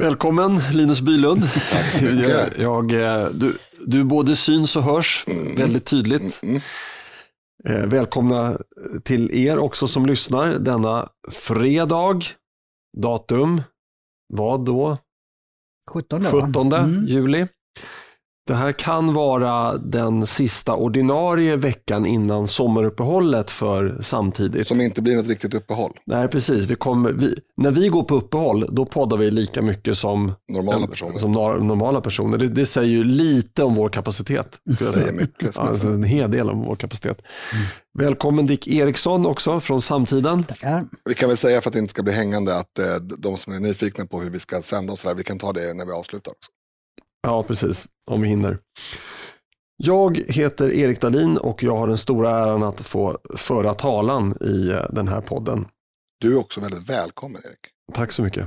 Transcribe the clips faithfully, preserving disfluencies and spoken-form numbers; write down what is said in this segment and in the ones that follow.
Välkommen Linus Bylund. Tack så mycket. Jag, jag, du, du både syns och hörs mm. väldigt tydligt. Mm. Eh, välkomna till er också som lyssnar denna fredag. Datum, vad då? sjuttonde, sjuttonde mm. juli. Det här kan vara den sista ordinarie veckan innan sommaruppehållet för Samtidigt. Som inte blir något riktigt uppehåll. Nej, precis. Vi kommer, vi, när vi går på uppehåll, då poddar vi lika mycket som normala personer. Som normala personer. Det, det säger ju lite om vår kapacitet. Det säger mycket. Ja, alltså en hel del om vår kapacitet. Mm. Välkommen Dick Eriksson också från Samtiden. Tackar. Vi kan väl säga för att det inte ska bli hängande att eh, de som är nyfikna på hur vi ska sända oss där, vi kan ta det när vi avslutar också. Ja, precis. Om vi hinner. Jag heter Erik Dahlin och jag har den stora äran att få föra talan i den här podden. Du är också väldigt välkommen, Erik. Tack så mycket.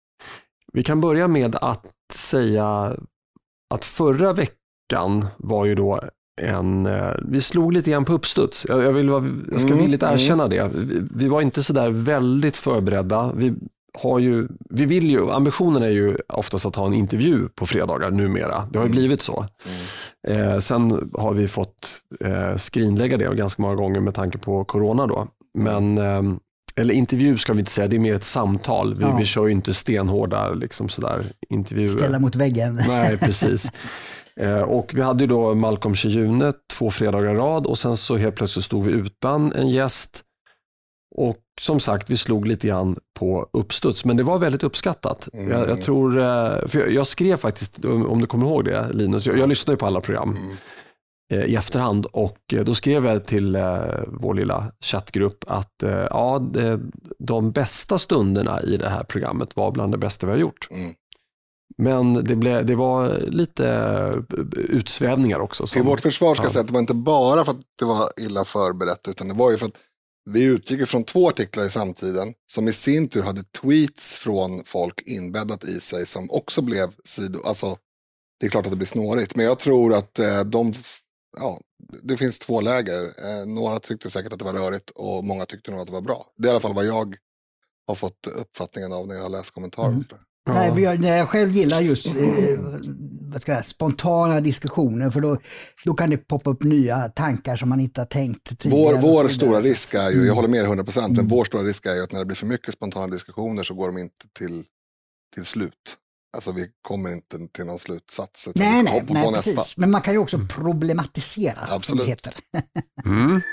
Vi kan börja med att säga att förra veckan var ju då en... Vi slog lite grann på uppstuds. Jag, jag, vill, jag ska villigt erkänna det. Vi, vi var inte så där väldigt förberedda. Vi... Har ju, vi vill ju, ambitionen är ju oftast att ha en intervju på fredagar numera. Det har ju blivit så. Mm. Eh, sen har vi fått eh, skrinlägga det ganska många gånger med tanke på corona då. Men, eh, eller intervju ska vi inte säga, det är mer ett samtal. Vi, ja. vi kör ju inte stenhårda liksom sådär intervjuer. Ställa mot väggen. Nej, precis. eh, och vi hade ju då Malcolm Chiyune två fredagar i rad och sen så helt plötsligt stod vi utan en gäst. Och som sagt, vi slog lite grann på uppstuds, men det var väldigt uppskattat. Mm. Jag, jag tror, för jag, jag skrev faktiskt, om du kommer ihåg det Linus, jag, jag lyssnar ju på alla program mm. eh, i efterhand och då skrev jag till eh, vår lilla chattgrupp att eh, ja, det, de bästa stunderna i det här programmet var bland det bästa vi har gjort. Mm. Men det, blev, det var lite utsvävningar också. Som, I vårt försvar ska jag ja. säga att det var inte bara för att det var illa förberett, utan det var ju för att vi utgick från två artiklar i Samtiden som i sin tur hade tweets från folk inbäddat i sig som också blev sido... Alltså, det är klart att det blir snårigt, men jag tror att eh, de... Ja, det finns två läger. Eh, några tyckte säkert att det var rörigt och många tyckte nog att det var bra. Det är i alla fall vad jag har fått uppfattningen av när jag har läst kommentarer. Mm. Ja. Nej, jag, jag själv gillar just eh, vad ska jag, spontana diskussioner, för då, då kan det poppa upp nya tankar som man inte har tänkt tidigare. Vår, vår stora risk är ju, mm. jag håller med hundra procent, men vår stora risk är ju att när det blir för mycket spontana diskussioner så går de inte till, till slut. Alltså vi kommer inte till någon slutsats. Utan nej, vi nej, hoppar nej på precis. Nästa. Men man kan ju också problematisera. Absolut. Som det heter. mm.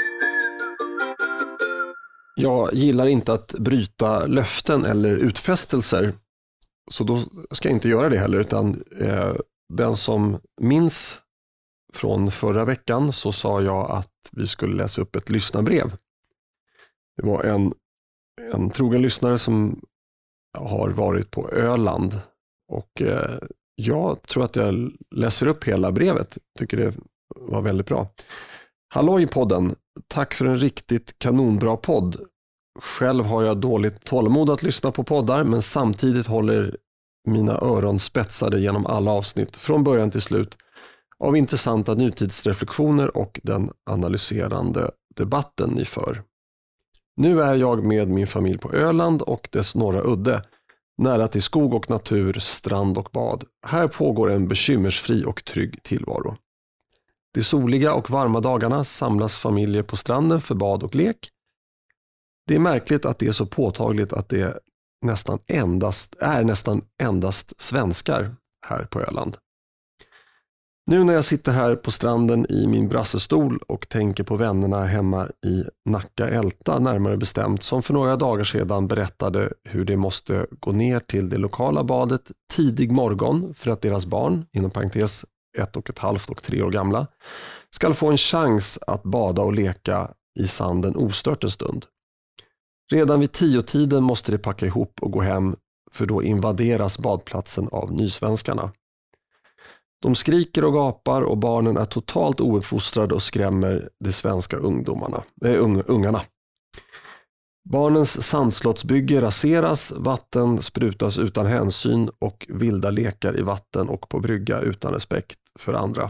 Jag gillar inte att bryta löften eller utfästelser. Så då ska jag inte göra det heller, utan eh, den som minns från förra veckan så sa jag att vi skulle läsa upp ett lyssnarbrev. Det var en, en trogen lyssnare som har varit på Öland och eh, jag tror att jag läser upp hela brevet. Tycker det var väldigt bra. Hallå i podden, tack för en riktigt kanonbra podd. Själv har jag dåligt tålamod att lyssna på poddar, men samtidigt håller mina öron spetsade genom alla avsnitt från början till slut av intressanta nutidsreflektioner och den analyserande debatten ni för. Nu är jag med min familj på Öland och dess norra udde, nära till skog och natur, strand och bad. Här pågår en bekymmersfri och trygg tillvaro. De soliga och varma dagarna samlas familjer på stranden för bad och lek. Det är märkligt att det är så påtagligt att det nästan endast, är nästan endast svenskar här på Öland. Nu när jag sitter här på stranden i min brassestol och tänker på vännerna hemma i Nacka Älta närmare bestämt, som för några dagar sedan berättade hur de måste gå ner till det lokala badet tidig morgon för att deras barn, inom parentes ett och ett halvt och tre år gamla, ska få en chans att bada och leka i sanden ostört en stund. Redan vid tiotiden måste de packa ihop och gå hem, för då invaderas badplatsen av nysvenskarna. De skriker och gapar och barnen är totalt ouppfostrade och skrämmer de svenska ungdomarna, äh, ungarna. Barnens sandslottsbygge raseras, vatten sprutas utan hänsyn och vilda lekar i vatten och på brygga utan respekt för andra.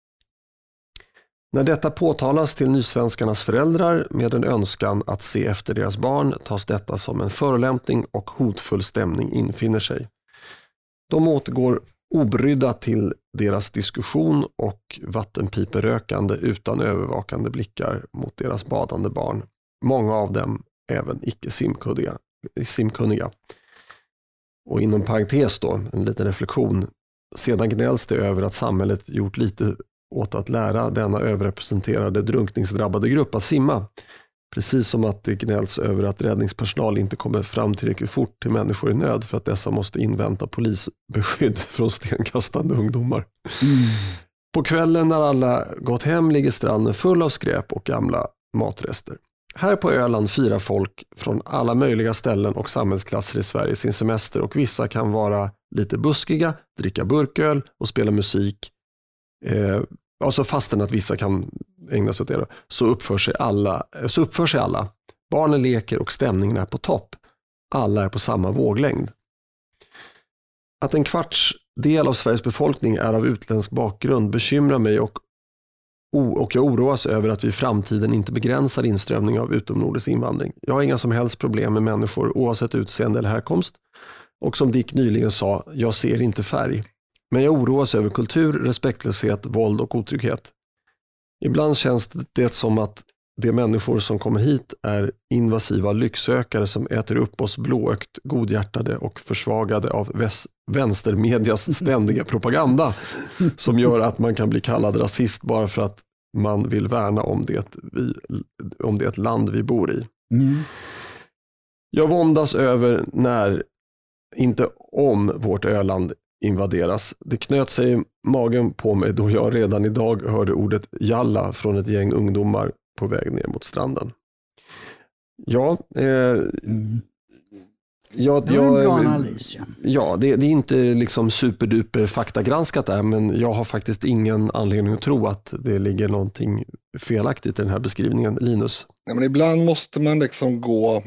När detta påtalas till nysvenskarnas föräldrar med en önskan att se efter deras barn tas detta som en förolämpning och hotfull stämning infinner sig. De återgår obrydda till deras diskussion och vattenpiperökande utan övervakande blickar mot deras badande barn. Många av dem även icke simkunniga. simkunniga. Och inom parentes då, en liten reflektion. Sedan gnälls det över att samhället gjort lite åt att lära denna överrepresenterade drunkningsdrabbade grupp att simma. Precis som att det gnälls över att räddningspersonal inte kommer fram tillräckligt fort till människor i nöd för att dessa måste invänta polisbeskydd från stenkastande ungdomar. Mm. På kvällen när alla gått hem ligger stranden full av skräp och gamla matrester. Här på Öland firar folk från alla möjliga ställen och samhällsklasser i Sverige sin semester och vissa kan vara lite buskiga, dricka burköl och spela musik. Eh, alltså fastän att vissa kan ägna sig åt det, så uppför sig alla, så uppför sig alla. Barnen leker och stämningen är på topp. Alla är på samma våglängd. Att en kvarts del av Sveriges befolkning är av utländsk bakgrund bekymrar mig och, och jag oroas över att vi i framtiden inte begränsar inströmning av utomnordisk invandring. Jag har inga som helst problem med människor oavsett utseende eller härkomst. Och som Dick nyligen sa, jag ser inte färg. Men jag oroas över kultur, respektlöshet, våld och otrygghet. Ibland känns det som att de människor som kommer hit är invasiva lycksökare som äter upp oss blåögt, godhjärtade och försvagade av väs- vänstermedias ständiga propaganda som gör att man kan bli kallad rasist bara för att man vill värna om det, vi, om det land vi bor i. Mm. Jag våndas över när, inte om vårt Öland invaderas. Det knöt sig i magen på mig då jag redan idag hörde ordet jalla från ett gäng ungdomar på väg ner mot stranden. Ja, eh, mm. jag, det var en bra analys. Ja, ja det, det är inte liksom superduper faktagranskat där, men jag har faktiskt ingen anledning att tro att det ligger någonting felaktigt i den här beskrivningen. Linus? Ja, men ibland måste man liksom gå...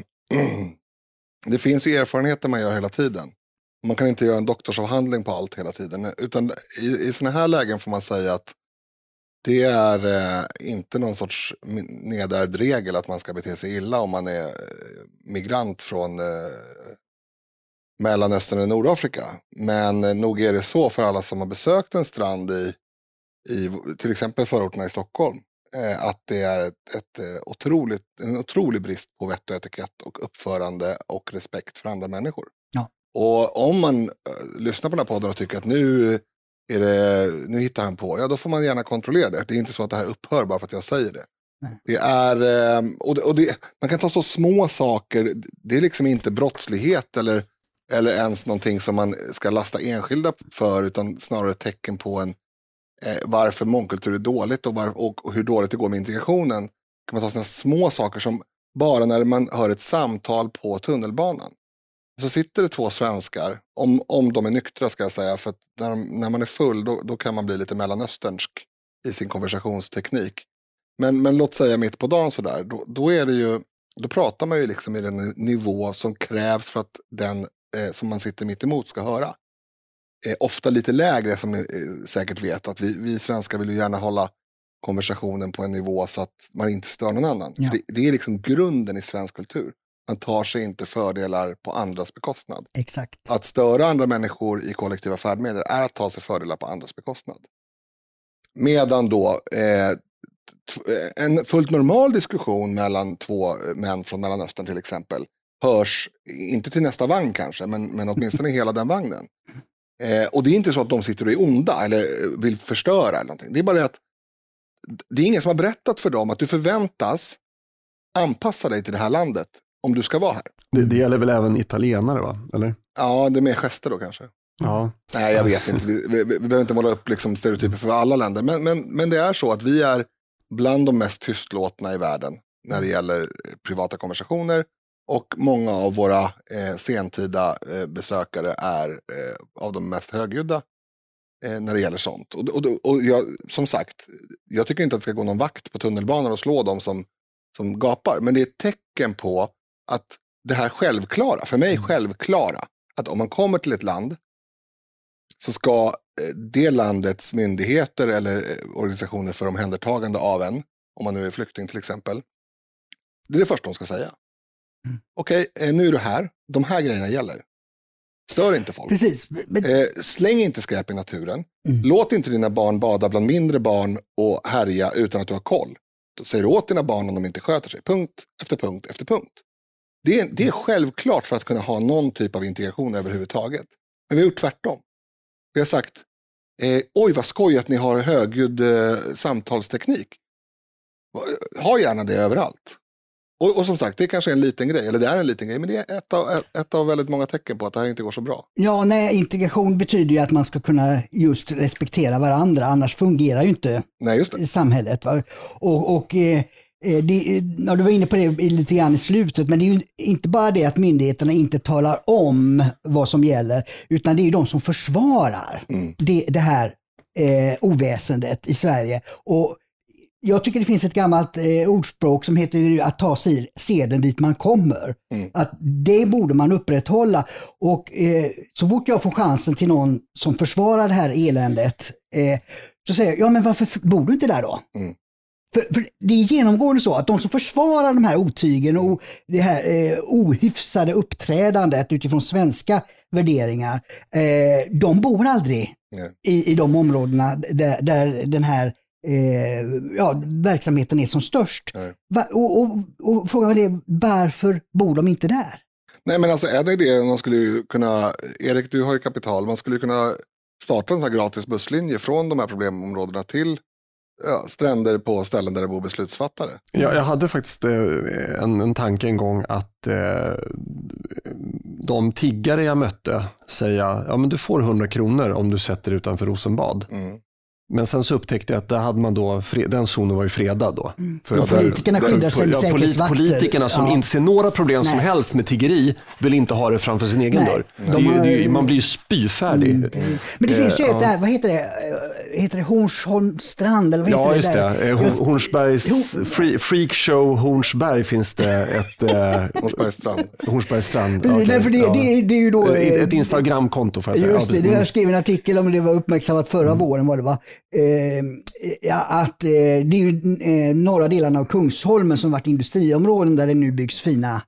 Det finns ju erfarenheter man gör hela tiden. Man kan inte göra en doktorsavhandling på allt hela tiden. Utan i, i såna här lägen får man säga att det är eh, inte någon sorts nedärvd regel att man ska bete sig illa om man är migrant från eh, Mellanöstern eller Nordafrika. Men eh, nog är det så för alla som har besökt en strand i, i till exempel förorterna i Stockholm. Eh, att det är ett, ett, ett otroligt, en otrolig brist på vett och etikett och uppförande och respekt för andra människor. Ja. Och om man uh, lyssnar på den här podden och tycker att nu, är det, nu hittar han på, ja då får man gärna kontrollera det. Det är inte så att det här upphör bara för att jag säger det. Nej. Det är, uh, och, det, och det, man kan ta så små saker, det är liksom inte brottslighet eller, eller ens någonting som man ska lasta enskilda för, utan snarare ett tecken på en, eh, varför mångkultur är dåligt och, var, och, och hur dåligt det går med integrationen. Kan man ta sådana små saker som bara när man hör ett samtal på tunnelbanan. Så sitter det två svenskar, om, om de är nyktra ska jag säga, för att när, de, när man är full då, då kan man bli lite mellanösternsk i sin konversationsteknik. Men, men låt säga mitt på dagen sådär, då, då är det ju, då pratar man ju liksom i den nivå som krävs för att den eh, som man sitter mitt emot ska höra. Eh, ofta lite lägre som ni eh, säkert vet, att vi, vi svenskar vill ju gärna hålla konversationen på en nivå så att man inte stör någon annan. Ja. Det, det är liksom grunden i svensk kultur. Man tar sig inte fördelar på andras bekostnad. Exakt. Att störa andra människor i kollektiva färdmedel är att ta sig fördelar på andras bekostnad. Medan då eh, t- en fullt normal diskussion mellan två män från Mellanöstern till exempel hörs, inte till nästa vagn kanske, men, men åtminstone hela den vagnen. Eh, och det är inte så att de sitter och är onda eller vill förstöra eller någonting. Det är bara det att det är ingen som har berättat för dem att du förväntas anpassa dig till det här landet om du ska vara här. Det, det gäller väl även italienare va? Eller? Ja, det är mer gester då kanske. Ja. Nej, jag vet inte. Vi, vi, vi behöver inte måla upp liksom stereotyper för alla länder. Men, men, men det är så att vi är bland de mest tystlåtna i världen när det gäller privata konversationer. Och många av våra eh, sentida eh, besökare är eh, av de mest högljudda eh, när det gäller sånt. Och, och, och jag, som sagt, jag tycker inte att det ska gå någon vakt på tunnelbanan och slå dem som, som gapar. Men det är ett tecken på att det här självklara, för mig självklara, att om man kommer till ett land så ska det landets myndigheter eller organisationer för omhändertagande av en, om man nu är flykting till exempel, det är det första de ska säga. Mm. Okej, okay, nu är du här, de här grejerna gäller. Stör inte folk. Precis. Men... Eh, släng inte skräp i naturen. Mm. Låt inte dina barn bada bland mindre barn och härja utan att du har koll. Då säger du åt dina barn om de inte sköter sig. Punkt efter punkt efter punkt. Det är, det är självklart för att kunna ha någon typ av integration överhuvudtaget. Men vi har gjort tvärtom. Vi har sagt, eh, oj vad skoj att ni har högljudd eh, samtalsteknik. Ha gärna det överallt. Och, och som sagt, det kanske är en liten grej, eller det är en liten grej, men det är ett av, ett, ett av väldigt många tecken på att det här inte går så bra. Ja, nej, integration betyder ju att man ska kunna just respektera varandra, annars fungerar ju inte nej, just det. samhället. Va? Och, och eh, det, ja, du var inne på det lite grann i slutet, men det är ju inte bara det att myndigheterna inte talar om vad som gäller, utan det är ju de som försvarar mm. det, det här eh, oväsendet i Sverige. Och jag tycker det finns ett gammalt eh, ordspråk som heter att ta sig seden dit man kommer. Mm. Att det borde man upprätthålla. Och eh, så fort jag får chansen till någon som försvarar det här eländet eh, så säger jag, ja men varför bor du inte där då? Mm. För, för det är genomgående så att de som försvarar de här otygen och det här eh, ohyfsade uppträdandet utifrån svenska värderingar, eh, de bor aldrig mm. i, i de områdena där, där den här Eh, ja, verksamheten är som störst. Va, och, och, och frågan är, varför bor de inte där? Nej, men alltså är det det, man skulle ju kunna, Erik du har ju kapital, man skulle kunna starta en sån här gratis busslinje från de här problemområdena till ja, stränder på ställen där det bor beslutsfattare. Ja, jag hade faktiskt eh, en, en tanke en gång att eh, de tiggare jag mötte säga, ja men du får hundra kronor om du sätter utanför Rosenbad. Mm. Men sen så upptäckte jag att där hade man då, den zonen var ju fredad då. Mm. För ja, politikerna skyddar sig med säkerhetsvakter. Politikerna som ja. inte ser några problem Nej. som helst med tiggeri vill inte ha det framför sin egen Nej. dörr. Det är ju, det är ju, man blir ju spyfärdig. Mm. Mm. Men det finns ju ett där, vad heter det? Heter det Hornsholmstrand? Eller vad heter ja, det just där? det. Horns, Hornsbergs free, Freakshow Hornsberg finns det ett... Eh, Hornsbergsstrand. Strand. Okay. Nej, för det, ja. det, det är ju då... Ett, ett Instagramkonto för att säga. Just det, det jag skrev en artikel om det var uppmärksammat förra mm. våren var det va? Eh, ja, att eh, det är ju eh, norra delarna av Kungsholmen som varit industriområden där det nu byggs fina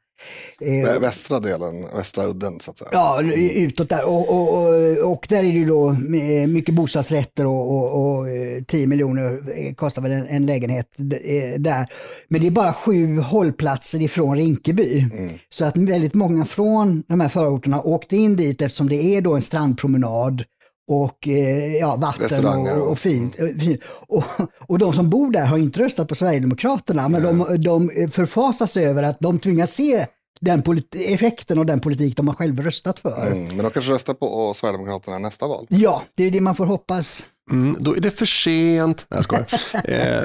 eh, västra delen, västra udden så att säga. Ja, utåt där och, och, och, och där är det ju då mycket bostadsrätter och, och, och tio miljoner kostar väl en, en lägenhet där. Men det är bara sju hållplatser ifrån Rinkeby. Mm. Så att väldigt många från de här förorterna åkte in dit eftersom det är då en strandpromenad och eh, ja, vatten och, och fint. fint. Och, och de som bor där har inte röstat på Sverigedemokraterna, men de, de förfasas över att de tvingas se den politi- effekten och den politik de har själva röstat för. Mm, men de kanske röstar på Sverigedemokraterna nästa val. Ja, det är det man får hoppas. Mm, då är det för sent. Nej, jag skojar. eh,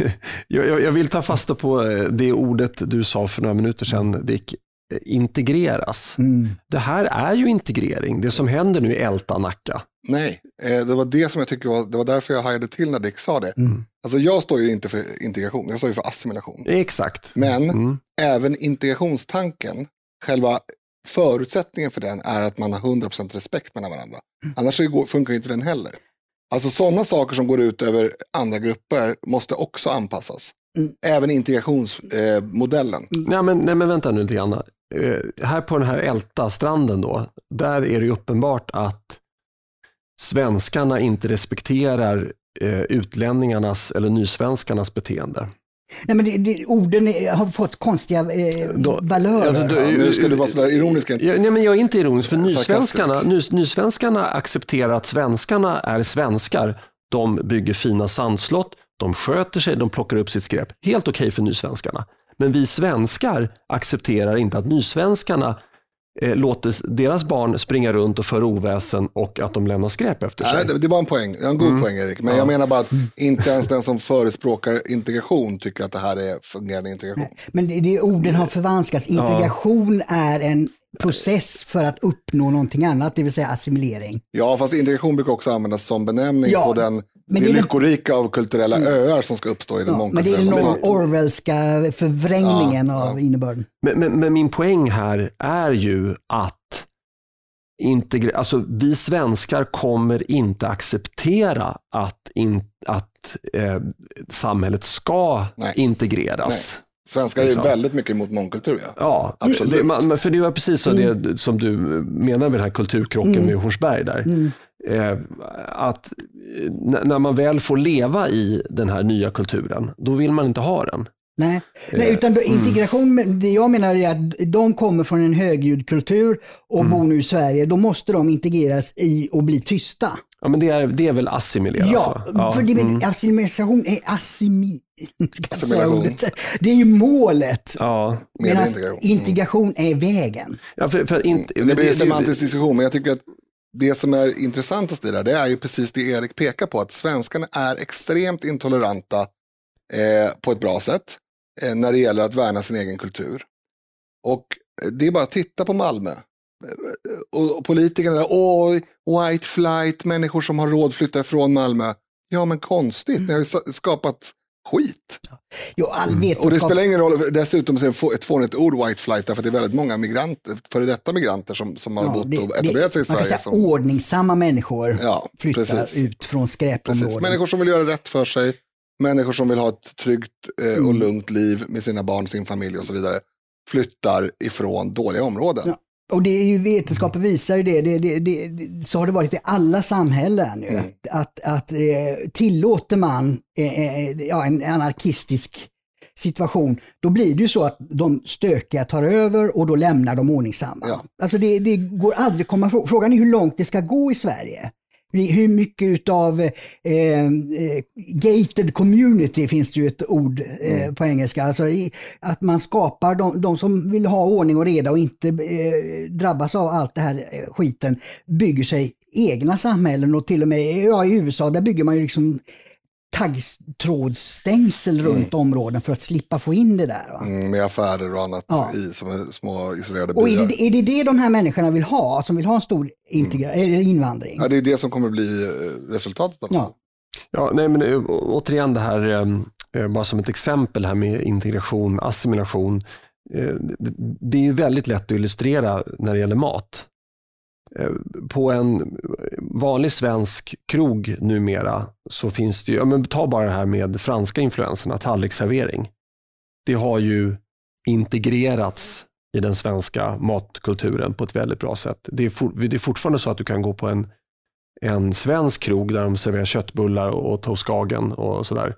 jag, jag vill ta fasta på det ordet du sa för några minuter sedan, Dick. Integreras. Mm. Det här är ju integrering. Det som händer nu i Älta Nacka. Nej, det var det som jag tycker var, det var därför jag hajade till när Dick sa det. Mm. Alltså jag står ju inte för integration, jag står ju för assimilation. Exakt. Men mm. även integrationstanken, själva förutsättningen för den är att man har hundra procent respekt mellan varandra. Mm. Annars så funkar ju inte den heller. Alltså sådana saker som går ut över andra grupper måste också anpassas. Mm. Även integrationsmodellen. Eh, nej, men, nej men vänta nu lite grann. Eh, här på den här Älta-stranden då, där är det ju uppenbart att svenskarna inte respekterar eh, utlänningarnas eller nysvenskarnas beteende. Nej, men det, det, orden är, har fått konstiga eh, då, valörer. Alltså, ja, nu ska du vara sådär ironisk. Jag, nej, men jag är inte ironisk, för nysvenskarna, nys, nysvenskarna accepterar att svenskarna är svenskar. De bygger fina sandslott, de sköter sig, de plockar upp sitt skräp. Helt okej okay för nysvenskarna. Men vi svenskar accepterar inte att nysvenskarna eh, låter deras barn springa runt och föra oväsen och att de lämnar skräp efter sig. Nej, det, det var en poäng, en god mm. poäng Erik. Men ja. jag menar bara att inte ens den som förespråkar integration tycker att det här är fungerande integration. Nej, men det, det, orden har förvanskats. Integration ja. är en process för att uppnå någonting annat, det vill säga assimilering. Ja, fast integration brukar också användas som benämning ja, på den det, det lyckorika av kulturella mm. öar som ska uppstå i den ja, mångkulturella staten. Men det är den Orwellska förvrängningen ja, av ja. innebörden. Men, men, men min poäng här är ju att integra- alltså, vi svenskar kommer inte acceptera att, in, att eh, samhället ska Nej. integreras. Nej. Svenskar är väldigt mycket emot mångkultur. Ja, ja absolut. Det, man, för det var precis så mm. det som du menar med den här kulturkrocken mm. med Hornsberg där. Mm. Eh, att n- när man väl får leva i den här nya kulturen, då vill man inte ha den. Nej, Nej utan då, integration, mm. det jag menar är att de kommer från en högljudd kultur och mm. bor nu i Sverige, då måste de integreras i och bli tysta. Ja, men det är, det är väl assimilera? Ja, ja. för det är, mm. assimilation är assimi... assimilation. Det är ju målet. Ja. Medan integration är vägen. Ja, för, för in, mm. Det blir en semantisk diskussion, men jag tycker att det som är intressantast i det, det är ju precis det Erik pekar på, att svenskarna är extremt intoleranta eh, på ett bra sätt eh, när det gäller att värna sin egen kultur. Och det är bara att titta på Malmö. Och, och politikerna, åh, white flight, människor som har råd flytta från Malmö. Ja, men konstigt, mm. ni har ju skapat skit. Jo, all vetenskap... Och det spelar ingen roll, dessutom så är det ett fånigt ord white flight, därför att det är väldigt många migranter, före detta migranter som, som har ja, bott och etablerat sig i Sverige. Man kan säga som... ordningsamma människor ja, flyttar precis. ut från skräpområden. Precis. Människor som vill göra rätt för sig, människor som vill ha ett tryggt eh, och mm. lugnt liv med sina barn, sin familj och så vidare, flyttar ifrån dåliga områden. Ja. Och det är ju, vetenskapen visar ju det, det, det, det, det så har det varit i alla samhällen. Mm. Att, att eh, tillåter man eh, ja, en anarkistisk situation, då blir det ju så att de stökiga tar över och då lämnar de ordningsamma. Ja. Alltså det, det går aldrig komma ifrån. Frågan är hur långt det ska gå i Sverige. Hur mycket av eh, gated community finns det ju ett ord eh, mm. på engelska. Alltså i, att man skapar de, de som vill ha ordning och reda och inte eh, drabbas av allt det här eh, skiten, bygger sig egna samhällen och till och med ja, i U S A där bygger man ju liksom taggtrådsstängsel mm. runt områden för att slippa få in det där. Va? Mm, med affärer och annat ja. i, som är små isolerade byar. Och är det, är det det de här människorna vill ha, som vill ha en stor integra- mm. invandring? Ja, det är det som kommer bli resultatet av det. Ja. Ja, nej, men återigen det här, bara som ett exempel här med integration, assimilation. Det är ju väldigt lätt att illustrera när det gäller mat. På en vanlig svensk krog numera så finns det ju, ja men ta bara det här med franska influenserna, tallriksservering. Det har ju integrerats i den svenska matkulturen på ett väldigt bra sätt. Det är, for, det är fortfarande så att du kan gå på en, en svensk krog där de serverar köttbullar och toastkagen och sådär.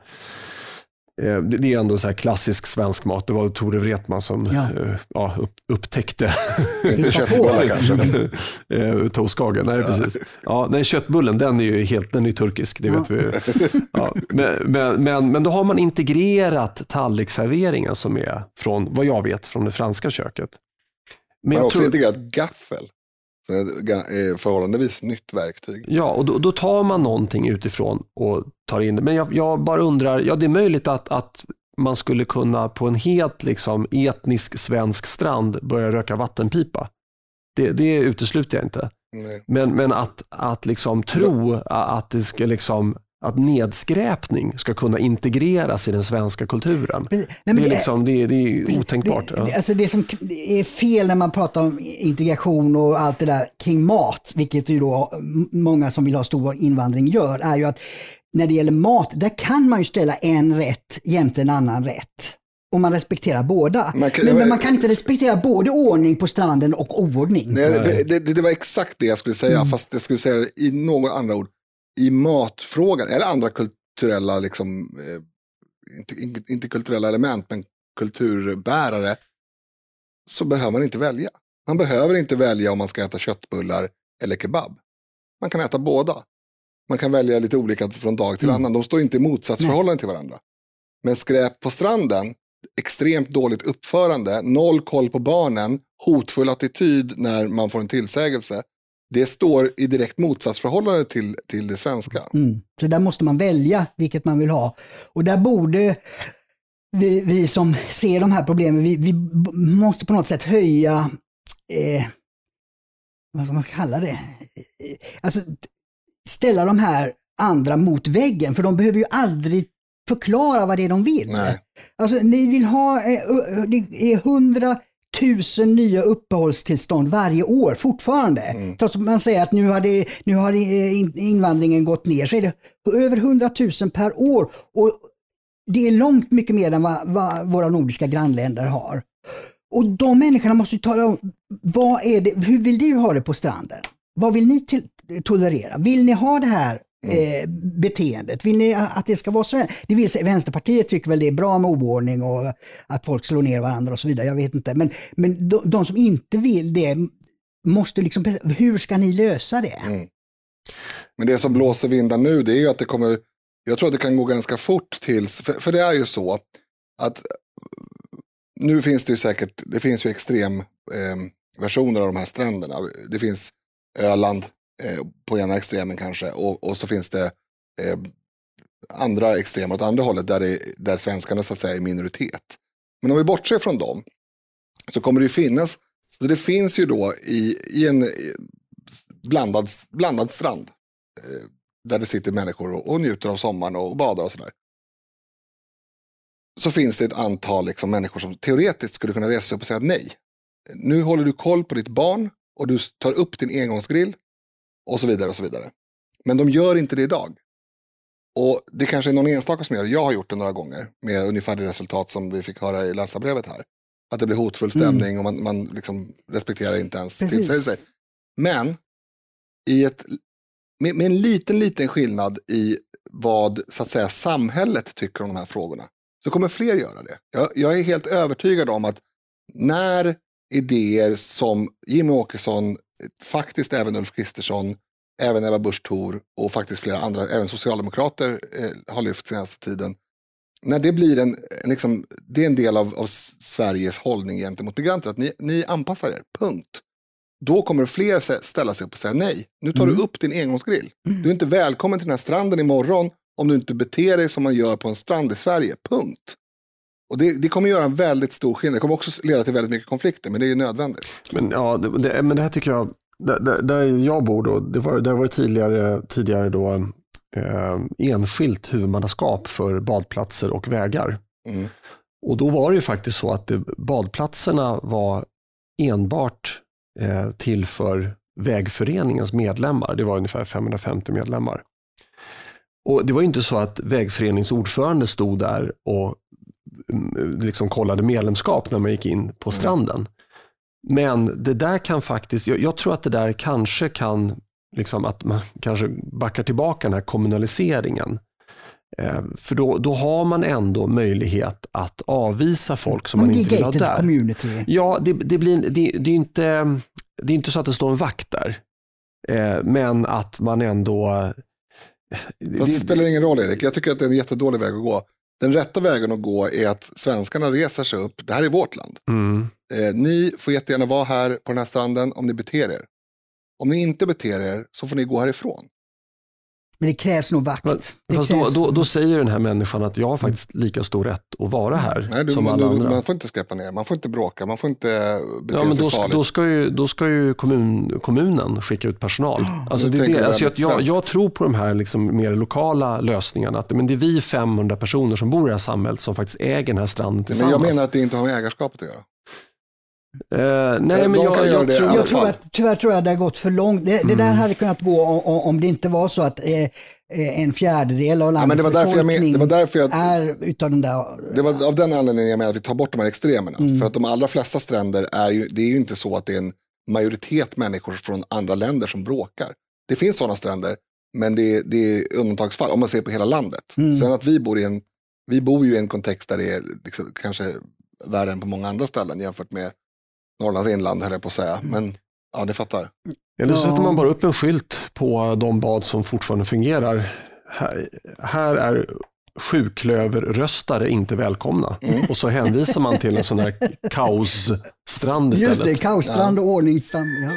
Det är ändå så här klassisk svensk mat. Det var Tore Wretman som ja. Ja, upp, upptäckte köttbullar kanske. Toastkagen, nej precis. Ja, nej, köttbullen, den är ju helt, den är turkisk, det vet ja. vi. Ja, men, men, men, men då har man integrerat tallriksserveringen som är från, vad jag vet, från det franska köket. Men man har också tror... integrerat gaffel. Så det är förhållandevis nytt verktyg. Ja, och då, då tar man någonting utifrån och tar in det. Men jag, jag bara undrar, ja det är möjligt att, att man skulle kunna på en helt liksom, etnisk svensk strand börja röka vattenpipa. Det, det utesluter jag inte. Nej. Men, men att, att liksom tro att det ska liksom... att nedskräpning ska kunna integreras i den svenska kulturen. Nej, men det, är liksom, det, är, det är otänkbart. Det, ja. det, alltså det som är fel när man pratar om integration och allt det där kring mat, vilket ju då många som vill ha stor invandring gör, är ju att när det gäller mat, där kan man ju ställa en rätt jämte en annan rätt. Och man respekterar båda. Man kan, men, men man kan inte respektera både ordning på stranden och oordning. Nej, det, det, det var exakt det jag skulle säga, mm. fast jag skulle säga det i några andra ord. I matfrågan, eller andra kulturella, liksom, eh, inte, inte kulturella element, men kulturbärare, så behöver man inte välja. Man behöver inte välja om man ska äta köttbullar eller kebab. Man kan äta båda. Man kan välja lite olika från dag till mm. annan. De står inte i motsatsförhållande till varandra. Men skräp på stranden, extremt dåligt uppförande, noll koll på barnen, hotfull attityd när man får en tillsägelse. Det står i direkt motsatsförhållande till, till det svenska. Mm. Så där måste man välja vilket man vill ha. Och där borde vi, vi som ser de här problemen, vi, vi måste på något sätt höja, eh, vad ska man kalla det? Alltså ställa de här andra mot väggen, för de behöver ju aldrig förklara vad det är de vill. Nej. Alltså ni vill ha, det är hundra tusen nya uppehållstillstånd varje år fortfarande. Mm. Trots att man säger att nu har, det, nu har invandringen gått ner, så är det över hundratusen per år. Och det är långt mycket mer än vad, vad våra nordiska grannländer har. Och de människorna måste ju tala om, vad är det, hur vill du ha det på stranden? Vad vill ni till, tolerera? Vill ni ha det här eh, beteendet? Vill ni att det ska vara så? Det vill säga, Vänsterpartiet tycker väl det är bra med oordning och att folk slår ner varandra och så vidare. Jag vet inte. Men, men de, de som inte vill det måste liksom, hur ska ni lösa det? Mm. Men det som blåser vindar nu, det är ju att det kommer, jag tror att det kan gå ganska fort tills, för, för det är ju så att nu finns det ju säkert, det finns ju extrem eh, versioner av de här stränderna. Det finns Öland eh, på ena extremen kanske och, och så finns det eh, andra extremer åt andra hållet där, det, där svenskarna så att säga är minoritet. Men om vi bortser från dem så kommer det ju finnas, så det finns ju då i, i en blandad, blandad strand eh, där det sitter människor och, och njuter av sommaren och badar och sådär. Så finns det ett antal liksom, människor som teoretiskt skulle kunna resa sig upp och säga nej. Nu håller du koll på ditt barn och du tar upp din engångsgrill och så vidare och så vidare. Men de gör inte det idag. Och det kanske är någon enstaka som gör det. Jag har gjort det några gånger med ungefär det resultat som vi fick höra i läsarbrevet här. Att det blir hotfull stämning mm. och man, man liksom respekterar inte ens tillsägelse. Men i ett, med, med en liten, liten skillnad i vad så att säga samhället tycker om de här frågorna så kommer fler göra det. Jag, jag är helt övertygad om att när idéer som Jimmie Åkesson, faktiskt även Ulf Kristersson, även Ebba Busch Thor och faktiskt flera andra, även socialdemokrater eh, har lyft senaste tiden. När det blir en, en liksom, det är en del av, av Sveriges hållning gentemot migranter, att ni, ni anpassar er, punkt. Då kommer fler ställa sig upp och säga nej. Nu tar mm. du upp din engångsgrill. Mm. Du är inte välkommen till den här stranden imorgon om du inte beter dig som man gör på en strand i Sverige, punkt. Och det, det kommer göra en väldigt stor skillnad. Det kommer också leda till väldigt mycket konflikter, men det är ju nödvändigt. Men, ja, det, det, men det här tycker jag, där, där jag bor då, det var, där var det tidigare, tidigare då, eh, enskilt huvudmannaskap för badplatser och vägar. Mm. Och då var det ju faktiskt så att det, badplatserna var enbart eh, till för vägföreningens medlemmar. Det var ungefär femhundrafemtio medlemmar. Och det var ju inte så att vägföreningsordförande stod där och liksom kollade medlemskap när man gick in på stranden. Mm. Men det där kan faktiskt, jag, jag tror att det där kanske kan, liksom att man kanske backar tillbaka den här kommunaliseringen. Eh, för då, då har man ändå möjlighet att avvisa folk som man, man inte vill ha där. Community. Ja, det, det, blir, det, det, är inte, det är inte så att det står en vakt där. Eh, men att man ändå... Fast det spelar ingen roll, Erik. Jag tycker att det är en jättedålig väg att gå. Den rätta vägen att gå är att svenskarna reser sig upp. Det här är vårt land. Mm. Eh, ni får jättegärna vara här på den här stranden om ni beter er. Om ni inte beter er så får ni gå härifrån. Men det krävs nog vakt. Men, det fast krävs... Då, då, då säger den här människan att jag har faktiskt lika stor rätt att vara här. Nej, du, som man, alla du, andra. Man får inte skräpa ner, man får inte bråka, man får inte bete ja, men sig då, farligt. Då ska ju, då ska ju kommun, kommunen skicka ut personal. Alltså det, det, alltså jag, jag, jag tror på de här liksom mer lokala lösningarna. Att, men det är vi femhundra personer som bor i det här samhället som faktiskt äger den här stranden tillsammans. Men jag menar att det inte har med ägarskapet att göra. Uh, nej, men jag, jag, jag, tror, jag tror att tyvärr tror jag det har gått för långt. Det, mm. det där hade kunnat gå om, om det inte var så att eh, en fjärdedel av landets ja, befolkning jag, det jag, är utav den där... Det var av den anledningen jag menar att vi tar bort de här extremerna. Mm. För att de allra flesta stränder är ju, det är ju inte så att det är en majoritet människor från andra länder som bråkar. Det finns sådana stränder, men det är, det är undantagsfall om man ser på hela landet. Mm. Sen att vi bor i en, vi bor ju i en kontext där det är liksom, kanske värre än på många andra ställen jämfört med Norrlands inland höll jag på att säga, men ja, det fattar. Eller så sätter man bara upp en skylt på de bad som fortfarande fungerar. Här, här är sjuklöverröstare inte välkomna. Mm. Och så hänvisar man till en sån här kaosstrand istället. Just det, kaosstrand och ordningsstrand. Ja.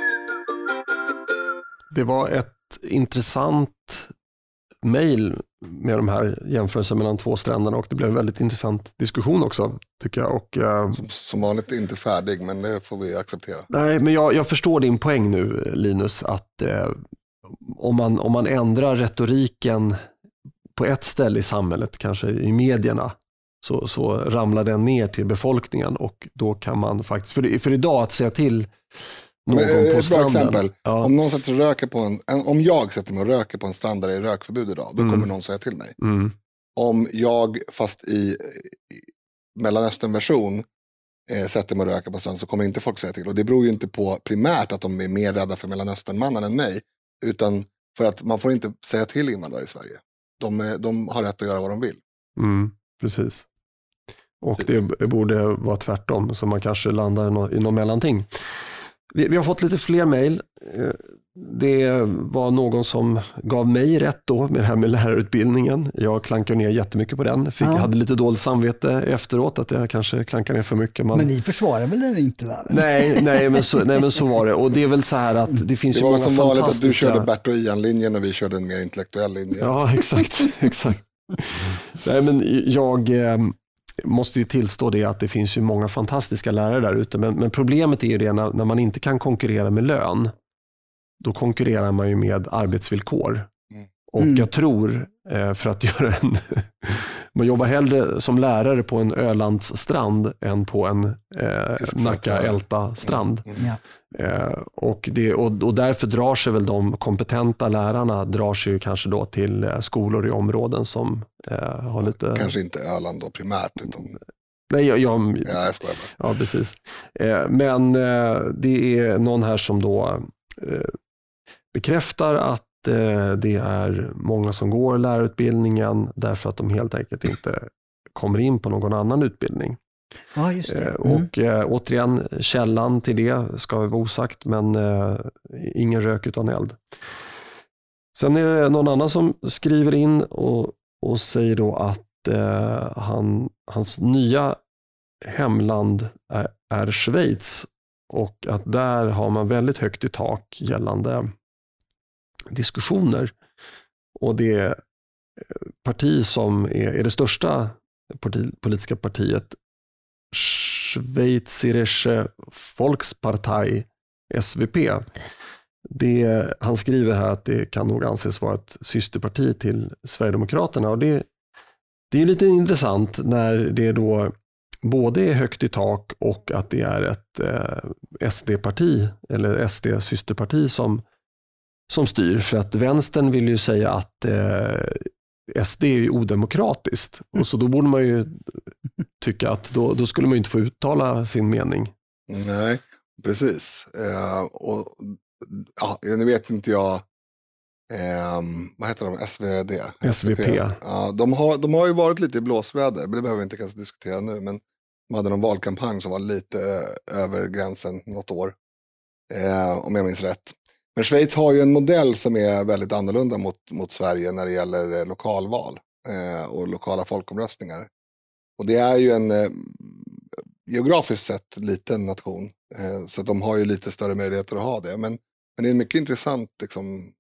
Det var ett intressant mejl med de här jämförelserna mellan två stränderna och det blev en väldigt intressant diskussion också tycker jag. Och, uh, som, som vanligt inte färdig men det får vi acceptera. Nej, men jag, jag förstår din poäng nu Linus att uh, om, man, om man ändrar retoriken på ett ställe i samhället, kanske i medierna, så, så ramlar den ner till befolkningen och då kan man faktiskt, för, för idag att säga till någon men, på stranden. Exempel, ja. om någon sätter sig och röker på en, om jag sätter mig och röker på en strand där det är rökförbud idag, då mm. kommer någon säga till mig. Mm. om jag fast i, i Mellanöstern-version eh, sätter mig och röker på stan så kommer inte folk säga till. Och det beror ju inte på primärt att de är mer rädda för Mellanöstern-mannen än mig, utan för att man får inte säga till invandrare i Sverige. De, de har rätt att göra vad de vill. Mm, precis. Och det borde vara tvärtom, så man kanske landar i något, i något mellanting. Vi, vi har fått lite fler mejl. Det var någon som gav mig rätt då med det här med lärarutbildningen. Jag klankar ner jättemycket på den. Fick, ja. hade lite dåligt samvete efteråt att jag kanske klankar ner för mycket. Man... Men vi försvarar väl den inte? Va? Nej, nej, men så, nej, men så var det. Och det är väl så här att det finns det ju många fantastiska... Det var som vanligt att du körde Bert och Ian-linjen och vi körde en mer intellektuell linje. Ja, exakt. exakt. Nej, men jag... Eh, måste ju tillstå det att det finns ju många fantastiska lärare där ute, men, men problemet är ju det när, när man inte kan konkurrera med lön, då konkurrerar man ju med arbetsvillkor. Mm. Och mm. jag tror, eh, för att göra en man jobbar hellre som lärare på en Ölandsstrand än på en eh, Nacka-Älta-strand. Mm. Mm. Eh, och, det, och, och därför drar sig väl de kompetenta lärarna drar sig ju kanske då till eh, skolor i områden som eh, har lite... Kanske inte Öland då primärt. Utan... Nej, jag, jag, ja, jag skojar bara. Ja, precis. Eh, men eh, det är någon här som då eh, bekräftar att det är många som går lärarutbildningen därför att de helt enkelt inte kommer in på någon annan utbildning. Ja, just det. Mm. Och äh, återigen, källan till det ska vara osagt, men äh, ingen rök utan eld. Sen är det någon annan som skriver in och, och säger då att äh, han, hans nya hemland är, är Schweiz och att där har man väldigt högt i tak gällande diskussioner, och det parti som är, är det största parti, politiska partiet, Schweizerische Volkspartei, S V P, det, han skriver här att det kan nog anses vara ett systerparti till Sverigedemokraterna, och det, det är lite intressant när det då både är högt i tak och att det är ett eh, S D-parti eller S D-systerparti som som styr, för att vänstern vill ju säga att eh, S D är ju odemokratiskt, och så då borde man ju tycka att då, då skulle man ju inte få uttala sin mening. Nej, precis. Eh, och, ja, nu vet inte jag eh, vad heter de? S V D? S V P. Ja, de, har, de har ju varit lite i blåsväder, men det behöver vi inte kanske diskutera nu, men de hade någon valkampanj som var lite eh, över gränsen något år, eh, om jag minns rätt. Men Schweiz har ju en modell som är väldigt annorlunda mot, mot Sverige när det gäller lokalval eh, och lokala folkomröstningar. Och det är ju en eh, geografiskt sett liten nation, eh, så de har ju lite större möjligheter att ha det. Men, men det är en mycket intressant liksom,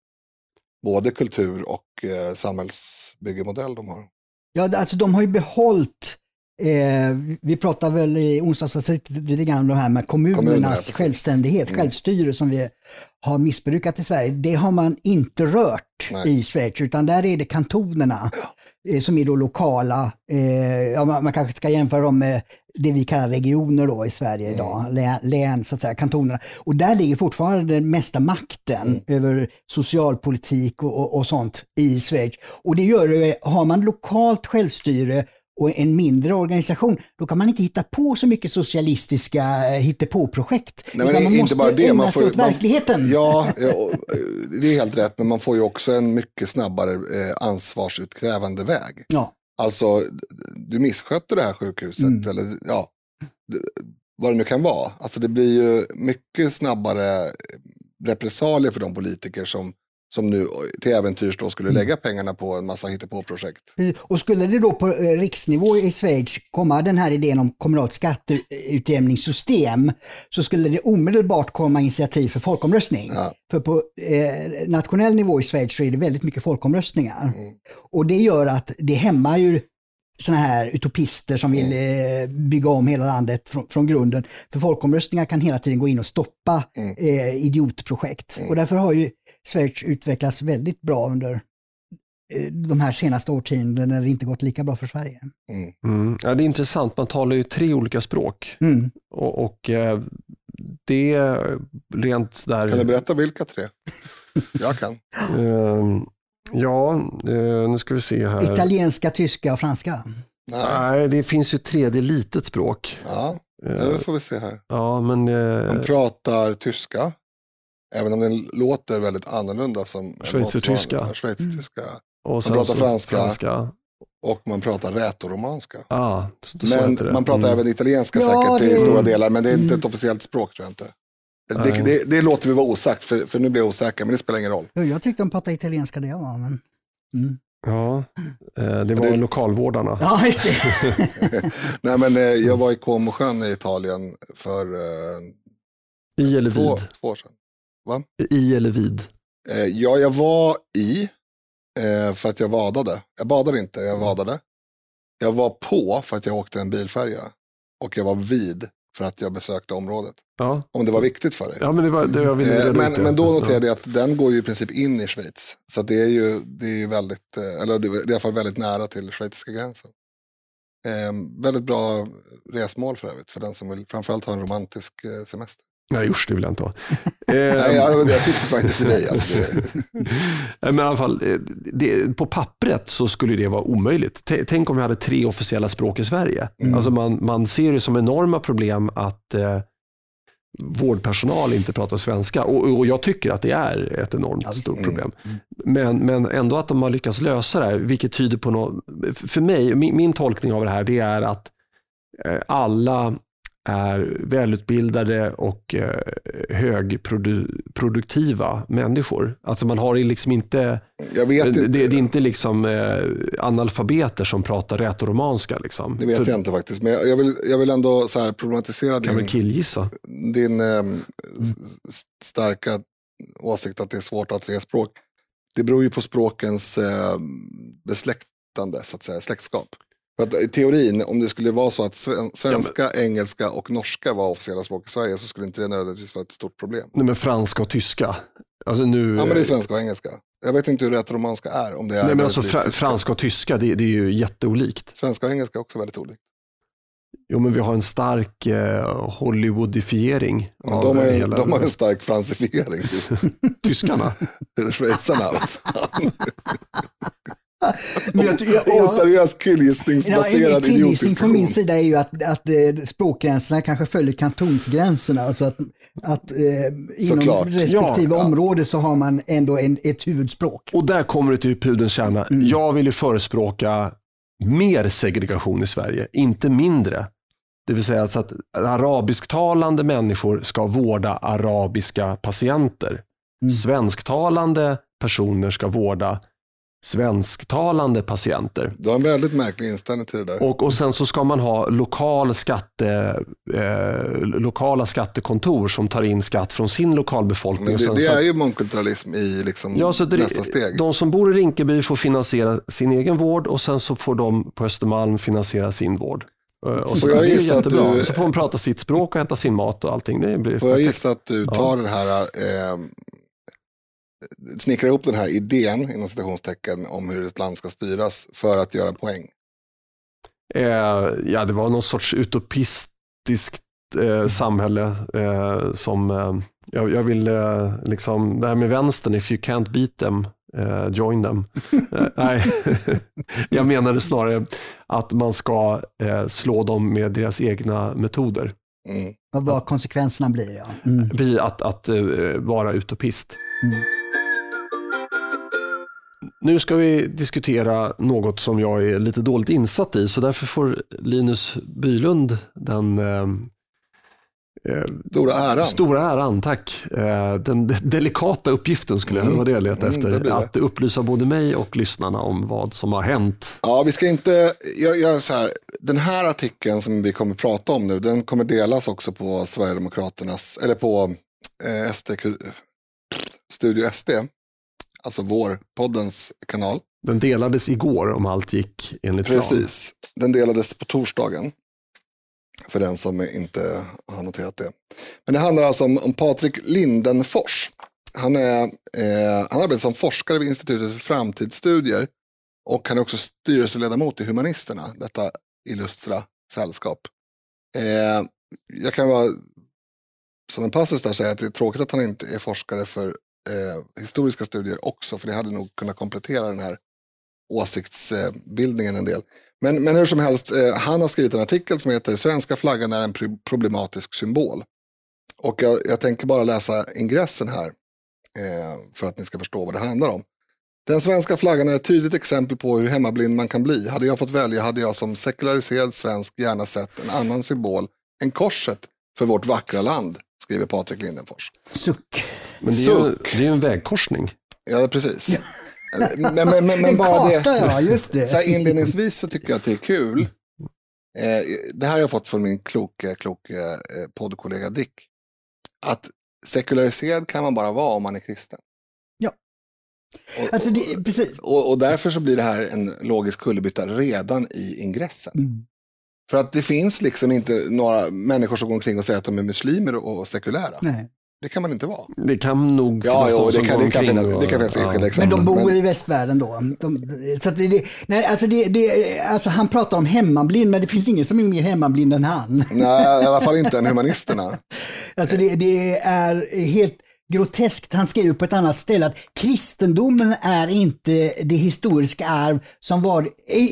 både kultur och eh, samhällsbyggemodell de har. Ja, alltså de har ju behållit, eh, vi pratar väl i onsdags lite grann om det här med kommunernas Kommunerna, självständighet, mm. självstyre som vi har missbrukat i Sverige. Det har man inte rört Nej. i Schweiz, utan där är det kantonerna ja. eh, som är då lokala. Eh, ja, man, man kanske ska jämföra dem med det vi kallar regioner då i Sverige mm. idag, län, län så att säga, kantonerna. Och där ligger fortfarande den mesta makten mm. över socialpolitik och, och, och sånt i Schweiz. Och det gör det, har man lokalt självstyre och en mindre organisation, då kan man inte hitta på så mycket socialistiska hittepå-projekt. Nej, men man inte måste bara det. Man får, åt verkligheten. Man, ja, ja, det är helt rätt, men man får ju också en mycket snabbare eh, ansvarsutkrävande väg. Ja. Alltså, du missköter det här sjukhuset, mm. eller ja, vad det nu kan vara. Alltså det blir ju mycket snabbare repressalier för de politiker som som nu till äventyrs då skulle lägga pengarna på en massa hittepå-projekt. Och skulle det då på riksnivå i Schweiz komma den här idén om kommunalt skatteutjämningssystem, så skulle det omedelbart komma initiativ för folkomröstning. Ja. För på eh, nationell nivå i Schweiz så är det väldigt mycket folkomröstningar. Mm. Och det gör att det hämmar ju såna här utopister som vill eh, bygga om hela landet från, från grunden. För folkomröstningar kan hela tiden gå in och stoppa mm. eh, idiotprojekt. Mm. Och därför har ju Schweiz utvecklats väldigt bra under eh, de här senaste årtiondena när det inte gått lika bra för Sverige. Mm. Mm. Ja, det är intressant. Man talar ju tre olika språk. Mm. Och, och eh, det är rent där... Kan du berätta vilka tre? Jag kan. Eh, Ja, eh, nu ska vi se här. Italienska, tyska och franska. Nej. Nej, det finns ju ett tredje litet språk. Ja, det får vi se här. Ja, men... Eh, De pratar tyska, även om den låter väldigt annorlunda som schweizertyska. Schweizertyska. Och Man sen pratar så franska, franska. och man pratar rätoromanska. Ah, så, så Men heter det. man pratar Mm. även italienska Ja, säkert det- i stora delar, men det är inte Mm. ett officiellt språk tror jag inte. Nej. Det, det, det låter vi vara osagt, för, för nu blir jag osäker, men det spelar ingen roll. Jo, jag tyckte de pratade italienska det var, men... Mm. Ja, eh, det var det- lokalvårdarna. Ja, just det. Nej, men eh, jag var i Comosjön i Italien för eh, I eller två, vid? två år sedan. I eller vid? Eh, ja, jag var i eh, för att jag vadade. Jag badade inte, jag vadade. Jag var på för att jag åkte en bilfärja. Och jag var vid för att jag besökte området. Ja, Om det var viktigt för dig. ja men det var det jag ville Eh, reda men, ut det. men då Ja. noterade jag att den går ju i princip in i Schweiz. Så att det är ju det är ju väldigt, eh, eller det är i alla fall väldigt nära till schweiziska gränsen. Eh, väldigt bra resmål för övrigt, för den som vill framförallt ha en romantisk eh, semester. Nej, usch, det vill jag inte ha. Nej, Eh, jag, det tipset var inte till dig. Alltså det, men i alla fall, eh, det, på pappret så skulle det vara omöjligt. T- Tänk om vi hade tre officiella språk i Sverige. Mm. Alltså man, man ser det som enorma problem att eh, vårdpersonal inte pratar svenska. Och, och jag tycker att det är ett enormt Ja, visst. stort Mm. problem. Men, men ändå att de har lyckats lösa det här, vilket tyder på något. För mig, min, min tolkning av det här, det är att eh, alla är välutbildade och eh, högproduktiva människor. Alltså man har liksom inte, jag vet det, inte. det är inte liksom eh, analfabeter som pratar rätoromanska. Liksom. Det vet För, jag inte faktiskt, men jag jag vill, jag vill ändå så här problematisera kan väl din, killgissa. din eh, s- starka åsikt att det är svårt att ha tre språk. Det beror ju på språkens eh, besläktande, så att säga, släktskap. För att i teorin, om det skulle vara så att sven- svenska, engelska och norska var officiella språk i Sverige, så skulle inte det nödvändigtvis vara ett stort problem. Nej, men franska och tyska. Alltså nu, Ja, men det är svenska och engelska. Jag vet inte hur rätoromanska är, om det är nej, men väldigt alltså, likt fra, tyska. franska och tyska, det, det är ju jätteolikt. Svenska och engelska är också väldigt olikt. Jo, men vi har en stark eh, Hollywoodifiering Men av de, har, hela de har en stark francifiering. tyskarna. Eller schweizarna. vad fan. Men jag, jag, jag, Oseriös Ja, killgissningsbaserad en killgissning idiotisk från min diskussion. sida är ju att, att eh, språkgränserna kanske följer kantonsgränserna. Alltså att, att eh, inom Såklart. respektive Ja, ja. område så har man ändå en, ett huvudspråk. Och där kommer det till pudelns kärna. Mm. Jag vill ju förespråka mer segregation i Sverige, inte mindre. Det vill säga alltså att arabisktalande människor ska vårda arabiska patienter. Mm. Svensktalande personer ska vårda svensktalande patienter. Du har en väldigt märklig inställning till det där. Och, och sen så ska man ha lokal skatte, eh, lokala skattekontor som tar in skatt från sin lokalbefolkning. Men Och det, sen det så, är ju mångkulturalism i liksom ja, så det, nästa steg. de som bor i Rinkeby får finansiera sin egen vård och sen så får de på Östermalm finansiera sin vård. Eh, Och så Får jag det är gissa att jättebra. du- Så får de prata sitt språk och äta sin mat och allting. Det blir Får jag perfekt. gissa att du tar den här, eh, snickrar ihop den här idén inom citationstecken om hur ett land ska styras för att göra en poäng? Eh, ja, det var någon sorts utopistiskt eh, samhälle eh, som eh, jag, jag vill eh, liksom, det här med vänstern, if you can't beat them, eh, join them. eh, nej, jag menade snarare att man ska eh, slå dem med deras egna metoder. Mm. Och vad konsekvenserna blir. Ja. Mm. Precis, att, att eh, vara utopist. Mm. Nu ska vi diskutera något som jag är lite dåligt insatt i, så därför får Linus Bylund den eh, eh, Stora äran. stora äran, tack. Eh, den de- delikata uppgiften skulle jag Mm. vara det jag letade Mm, efter. det blir det. Att upplysa både mig och lyssnarna om vad som har hänt. Ja, vi ska inte, jag, jag, så här, den här artikeln som vi kommer prata om nu, den kommer delas också på Sverigedemokraternas, eller på eh, S D, Studio S D, alltså vår poddens kanal. Den delades igår om allt gick enligt plan. Precis, den delades på torsdagen. För den som inte har noterat det. Men det handlar alltså om, om Patrik Lindenfors. Han, är, eh, han arbetar som forskare vid Institutet för framtidsstudier. Och han är också styrelseledamot i Humanisterna, detta illustra sällskap. Eh, jag kan vara som en passus där säga att det är tråkigt att han inte är forskare för eh, historiska studier också, för det hade nog kunnat komplettera den här åsiktsbildningen en del. Men, men hur som helst, eh, han har skrivit en artikel som heter Svenska flaggan är en pro- problematisk symbol. Och jag, jag tänker bara läsa ingressen här eh, för att ni ska förstå vad det handlar om. Den svenska flaggan är ett tydligt exempel på hur hemmablind man kan bli. Hade jag fått välja hade jag som sekulariserad svensk gärna sett en annan symbol än korset för vårt vackra land, skriver Patrik Lindenfors. Suck. Men det är ju, det är ju en vägkorsning. Ja, precis. Ja. Men, men, men, men en bara karta, det, ja, just det. Så här inledningsvis så tycker jag att det är kul. Eh, det här har jag fått från min kloke, kloke eh, poddkollega Dick. Att sekulariserad kan man bara vara om man är kristen. Ja. Och, alltså det, precis. Och, och därför så blir det här en logisk kullerbytta redan i ingressen. Mm. För att det finns liksom inte några människor som går omkring och säger att de är muslimer och sekulära. Nej. Det kan man inte vara. Det kan nog ja, jo, det, kan, det, kan finnas, det kan finnas enskilda ja. exempel. Men de bor men... i västvärlden då. De, så att det, det, nej, alltså det, det, alltså han pratar om hemmablind, men det finns ingen som är mer hemmablind än han. Nej, i alla fall inte än humanisterna. Alltså det, det är helt groteskt. Han skriver på ett annat ställe att kristendomen är inte det historiska arv som var... Eh,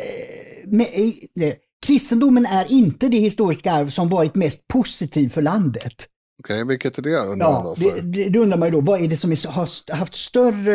med, eh, kristendomen är inte det historiska arv som varit mest positivt för landet. Okej, okay, vilket är det undrar ja, man då för? Det, det, det undrar man ju då, vad är det som är, har haft större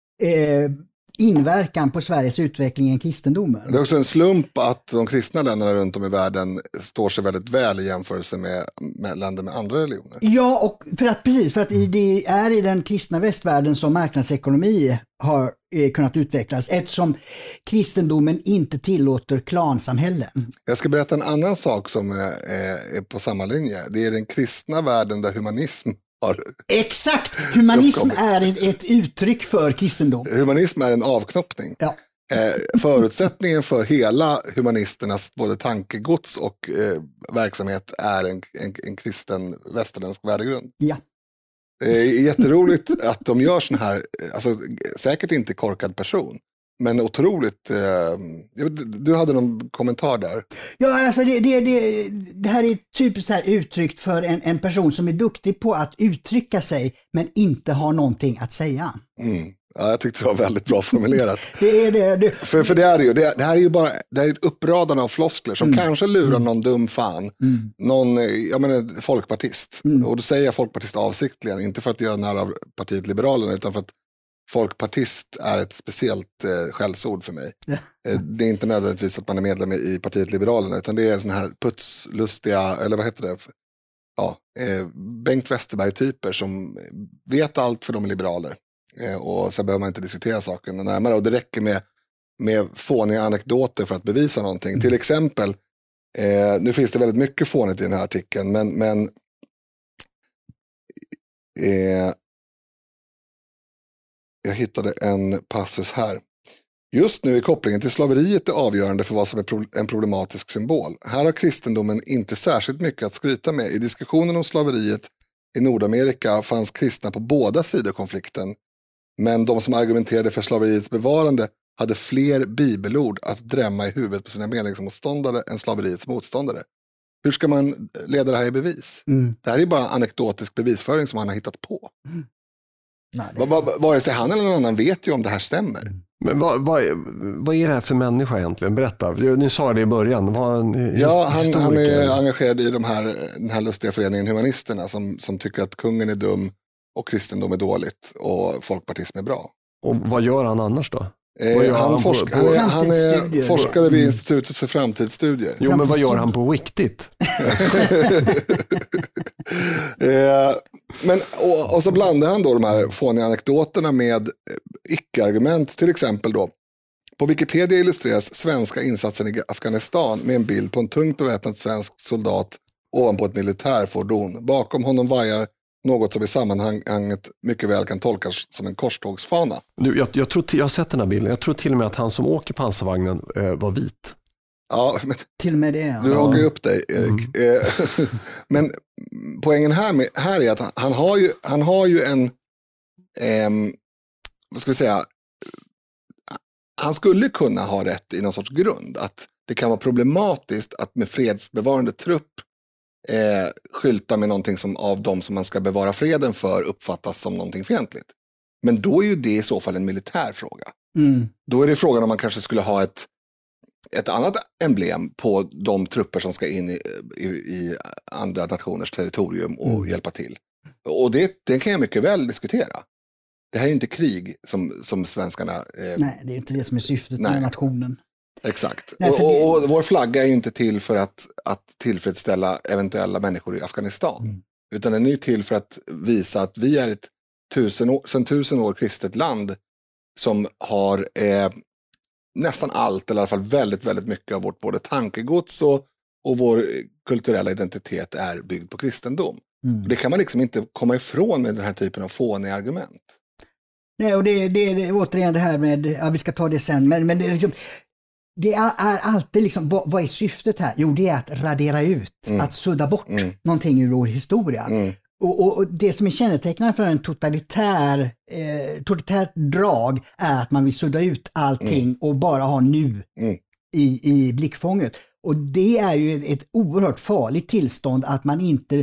eh, inverkan på Sveriges utveckling än kristendomen? Det är också en slump att de kristna länderna runt om i världen står sig väldigt väl i jämförelse med, med länder med andra religioner. Ja, och för att, precis, för att i, det är i den kristna västvärlden som marknadsekonomi har eh, kunnat utvecklas, eftersom kristendomen inte tillåter klansamhällen. Jag ska berätta en annan sak som är, är på samma linje. Det är den kristna världen där humanism har... Exakt! Humanism är ett, ett uttryck för kristendom. Humanism är en avknoppning. Ja. Eh, förutsättningen för hela humanisternas både tankegods och eh, verksamhet är en, en, en kristen västerländsk värdegrund. Ja. Det är jätteroligt att de gör sån här, alltså säkert inte korkad person, men otroligt, eh, du hade någon kommentar där. Ja, alltså det, det, det, det här är typiskt så här uttryckt för en, en person som är duktig på att uttrycka sig men inte har någonting att säga. Mm. Ja, jag tyckte det var väldigt bra formulerat. det är det. det för, för det är det ju, det, det här är ju bara det är ett uppradande av floskler som mm. kanske lurar någon dum fan, mm. någon, jag menar, folkpartist. Mm. Och då säger jag folkpartist avsiktligen, inte för att göra nära av partiet Liberalerna, utan för att folkpartist är ett speciellt eh, skällsord för mig. Ja. Eh, det är inte nödvändigtvis att man är medlem i partiet Liberalerna, utan det är såna här putslustiga, eller vad heter det? Ja, eh, Bengt Westerberg-typer som vet allt för de är liberaler. Eh, och så behöver man inte diskutera saken närmare. Och det räcker med, med fåniga anekdoter för att bevisa någonting. Mm. Till exempel, eh, nu finns det väldigt mycket fånigt i den här artikeln, men, men eh, jag hittade en passus här. Just nu är kopplingen till slaveriet det avgörande för vad som är pro- en problematisk symbol. Här har kristendomen inte särskilt mycket att skryta med. I diskussionen om slaveriet i Nordamerika fanns kristna på båda sidor konflikten. Men de som argumenterade för slaveriets bevarande hade fler bibelord att drämma i huvudet på sina meningsmotståndare än slaveriets motståndare. Hur ska man leda det här i bevis? Mm. Det här är bara anekdotisk bevisföring som han har hittat på. Mm. Nej, det... va, va, vare sig han eller någon annan vet ju om det här stämmer. Mm. Men vad, vad, vad är det här för människa egentligen? Berätta. Ni sa det i början. Var en ja, han, han är engagerad i de här, den här lustiga föreningen Humanisterna som, som tycker att kungen är dum och kristendom är dåligt och folkpartism är bra. Och vad gör han annars då? Eh, han, han, forsk- på, på han, är, han är forskare vid Institutet för framtidsstudier. Jo, men vad gör han på riktigt? eh, men, och, och så blandar han då de här fåniga anekdoterna med icke-argument. Till exempel då, på Wikipedia illustreras svenska insatsen i Afghanistan med en bild på en tungt beväpnad svensk soldat ovanpå ett militärfordon. Bakom honom vajar något som i sammanhanget mycket väl kan tolkas som en korstågsfana. Du, jag, jag, tror t- jag har sett den här bilden. Jag tror till och med att han som åker pansarvagnen eh, var vit. Ja, men, till och med det. Ja. Nu hugger jag upp dig, Erik. Mm. Men poängen här, med, här är att han har ju, han har ju en, eh, vad ska vi säga, han skulle kunna ha rätt i någon sorts grund. Att det kan vara problematiskt att med fredsbevarande trupp eh, skylta med någonting som av de som man ska bevara freden för uppfattas som någonting fientligt. Men då är ju det i så fall en militär fråga. Mm. Då är det frågan om man kanske skulle ha ett, ett annat emblem på de trupper som ska in i, i, i andra nationers territorium och mm. hjälpa till. Och det, det kan jag mycket väl diskutera. Det här är ju inte krig som, som svenskarna... Eh, Nej, det är inte det som är syftet nej. med nationen. Exakt. Nej, och, det... och, och vår flagga är ju inte till för att, att tillfredsställa eventuella människor i Afghanistan. Mm. Utan den är ju till för att visa att vi är ett tusen år, sedan tusen år kristet land som har eh, nästan allt, eller i alla fall väldigt, väldigt mycket av vårt både tankegods och, och vår kulturella identitet är byggd på kristendom. Mm. Och det kan man liksom inte komma ifrån med den här typen av fåniga argument. Nej, och det, det, det återigen det här med, ja, vi ska ta det sen, men, men det, det är, är alltid liksom, vad, vad är syftet här? Jo, det är att radera ut, mm. att sudda bort mm. någonting ur vår historia. Mm. Och, och, och det som är kännetecknande för en totalitär, eh, totalitärt drag är att man vill sudda ut allting mm. och bara ha nu mm. i, i blickfånget. Och det är ju ett oerhört farligt tillstånd att man inte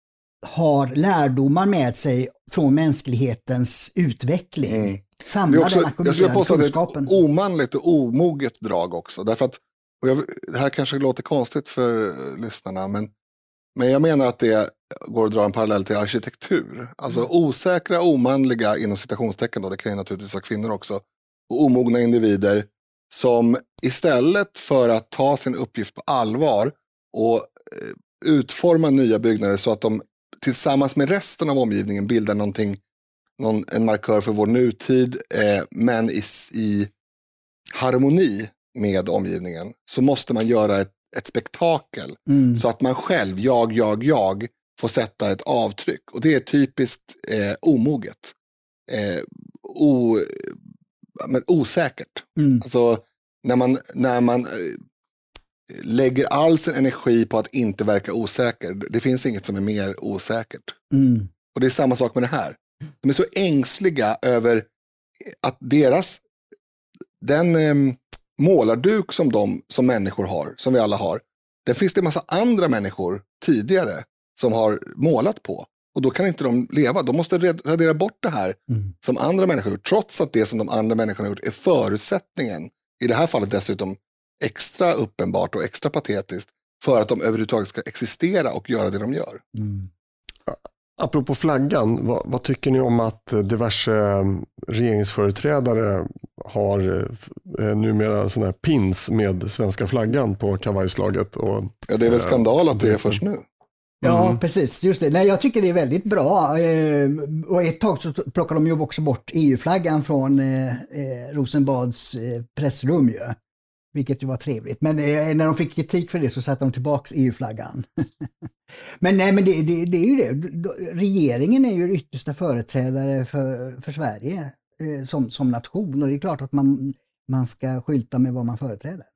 har lärdomar med sig från mänsklighetens utveckling. Mm. Samla också, den jag skulle påstå att det är ett omanligt och omoget drag också. Därför att, och jag, det här kanske låter konstigt för lyssnarna, men, men jag menar att det går att dra en parallell till arkitektur. Alltså mm. osäkra, omanliga, inom citationstecken då, det kan ju naturligtvis vara kvinnor också, och omogna individer som istället för att ta sin uppgift på allvar och eh, utforma nya byggnader så att de tillsammans med resten av omgivningen bildar någonting, någon, en markör för vår nutid, eh, men i, i harmoni med omgivningen, så måste man göra ett, ett spektakel mm. så att man själv, jag, jag, jag, får sätta ett avtryck. Och det är typiskt eh, omoget. Eh, o, men osäkert. Mm. Alltså när man, när man eh, lägger all sin energi på att inte verka osäker. Det finns inget som är mer osäkert. Mm. Och det är samma sak med det här. De är så ängsliga över att deras, den eh, målarduk som de som människor har, som vi alla har, det finns det en massa andra människor tidigare som har målat på. Och då kan inte de leva. De måste radera bort det här mm. som andra människor gjort. Trots att det som de andra människorna har gjort är förutsättningen, i det här fallet dessutom extra uppenbart och extra patetiskt, för att de överhuvudtaget ska existera och göra det de gör. Mm. Apropå flaggan, vad, vad tycker ni om att diverse regeringsföreträdare har eh, numera såna här pins med svenska flaggan på kavajslaget? Och, ja, det är väl skandal att det är först nu. Ja, mm. precis. Just det. Nej, jag tycker det är väldigt bra. Och ett tag så plockar de ju också bort E U-flaggan från eh, Rosenbads eh, pressrum ju. Vilket ju var trevligt. Men eh, när de fick kritik för det så satte de tillbaks E U-flaggan. men nej, men det, det, det är ju det. Regeringen är ju yttersta företrädare för, för Sverige eh, som, som nation. Och det är klart att man, man ska skylta med vad man företräder.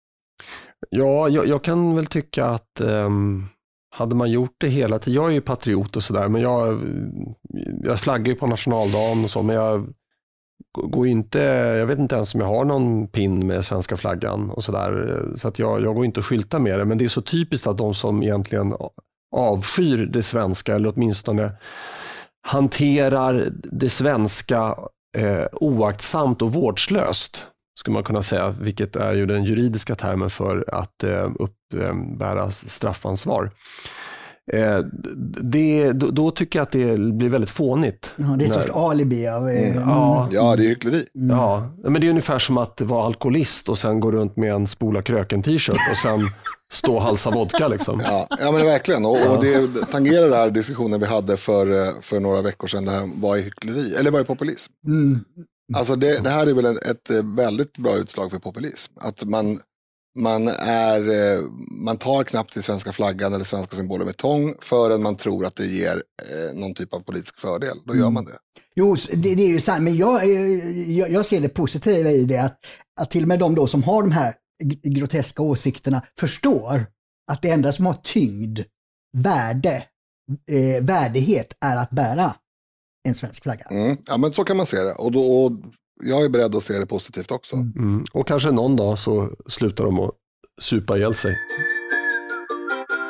Ja, jag, jag kan väl tycka att um, hade man gjort det hela tiden. Jag är ju patriot och sådär, men jag, jag flaggar ju på nationaldagen och så, men jag går inte, jag vet inte ens om jag har någon pin med svenska flaggan och sådär, så att jag, jag går inte och skyltar med det, men det är så typiskt att de som egentligen avskyr det svenska, eller åtminstone hanterar det svenska eh, oaktsamt och vårdslöst, skulle man kunna säga, vilket är ju den juridiska termen för att eh, uppbära straffansvar. Eh, det, då, då tycker jag att det blir väldigt fånigt. Ja, det är ett sorts alibi av... Eh, mm. ja. ja, det är hyckleri. Mm. Ja, men det är ungefär som att vara alkoholist och sen gå runt med en spola kröken-t-shirt och sen stå och halsa vodka liksom. Ja, ja men verkligen. Och, och det tangerar den här diskussionen vi hade för, för några veckor sedan, det här, vad är hyckleri? Eller vad är populism? Mm. Alltså det, det här är väl ett, ett väldigt bra utslag för populism. Att man, man, är, man tar knappt till svenska flaggan eller svenska symboler med tång förrän man tror att det ger eh, någon typ av politisk fördel. Då gör man det. Jo, det, det är ju sant. Men jag, jag, jag ser det positiva i det. Att, att till och med de då som har de här groteska åsikterna förstår att det enda som har tyngd, värde, eh, värdighet är att bära en svensk flagga. Mm, ja, men så kan man se det. Och, då, och jag är beredd att se det positivt också. Mm. Och kanske någon dag så slutar de att supa ihjäl sig.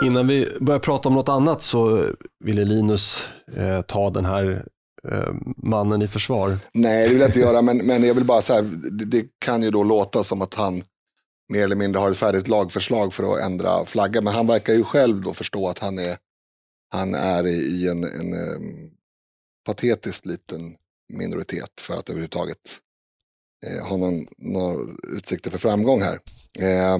Innan vi börjar prata om något annat så ville Linus eh, ta den här eh, mannen i försvar. Nej, det vill jag inte göra, men, men jag vill bara säga, det, det kan ju då låta som att han mer eller mindre har ett färdigt lagförslag för att ändra flagga, men han verkar ju själv då förstå att han är, han är i en, en um, patetiskt liten minoritet för att överhuvudtaget eh, ha någon, någon utsikter för framgång här. Eh,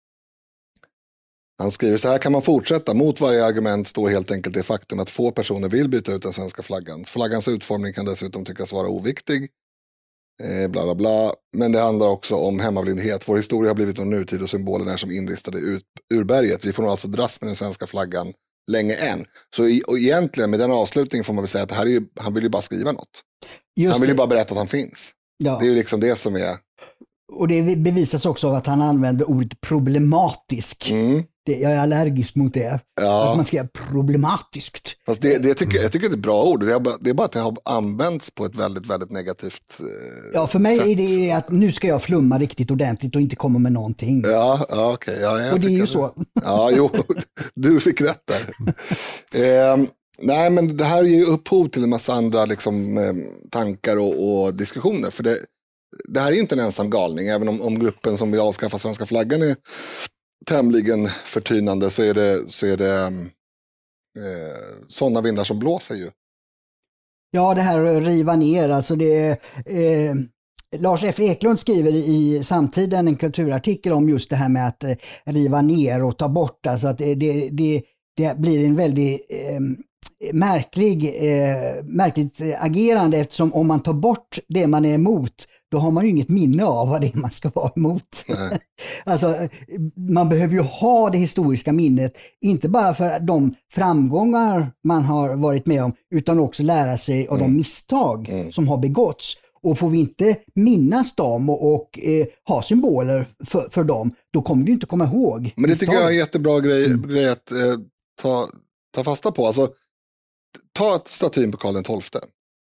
han skriver så här: kan man fortsätta? Mot varje argument står helt enkelt det faktum att få personer vill byta ut den svenska flaggan. Flaggans utformning kan dessutom tyckas vara oviktig. Eh, bla bla bla. Men det handlar också om hemmablindhet. Vår historia har blivit en nutid och symbolen är som inristade ut, ur berget. Vi får nog alltså dras med den svenska flaggan länge än. Så i, och egentligen med den avslutningen får man väl säga att det här är ju, han vill ju bara skriva något. Just han vill ju bara berätta att han finns. Ja. Det är ju liksom det som är... Och det bevisas också av att han använder ordet problematisk. Mm. Det, jag är allergisk mot det. Ja. Att man ska säga problematiskt. Fast det, det tycker, jag tycker det är ett bra ord. Det är, bara, det är bara att det har använts på ett väldigt, väldigt negativt eh, Ja, för mig sätt. är det att nu ska jag flumma riktigt ordentligt och inte komma med någonting. Ja, ja okej. Okay. Ja, och det är ju det. så. Ja, jo, du fick rätt där. eh, nej, men det här ger ju upphov till en massa andra liksom, eh, tankar och, och diskussioner. För det, det här är ju inte en ensam galning. Även om, om gruppen som vill avskaffa svenska flaggan är tämligen förtynande, så är det, så är det eh, sådana vindar som blåser ju. Ja, det här att riva ner, alltså det eh, Lars F. Eklund skriver i Samtiden en kulturartikel om just det här med att eh, riva ner och ta bort, alltså att det, det, det, det blir en väldigt eh, märklig eh, märkligt agerande, eftersom om man tar bort det man är emot, då har man ju inget minne av vad det är man ska vara emot. Alltså, man behöver ju ha det historiska minnet, inte bara för de framgångar man har varit med om, utan också lära sig av mm. de misstag mm. som har begåtts. Och får vi inte minnas dem och, och eh, ha symboler för, för dem, då kommer vi inte komma ihåg. Men det tycker jag är en jättebra grej, mm. grej att eh, ta, ta fasta på. Alltså, ta statyn på Karl den tolfte.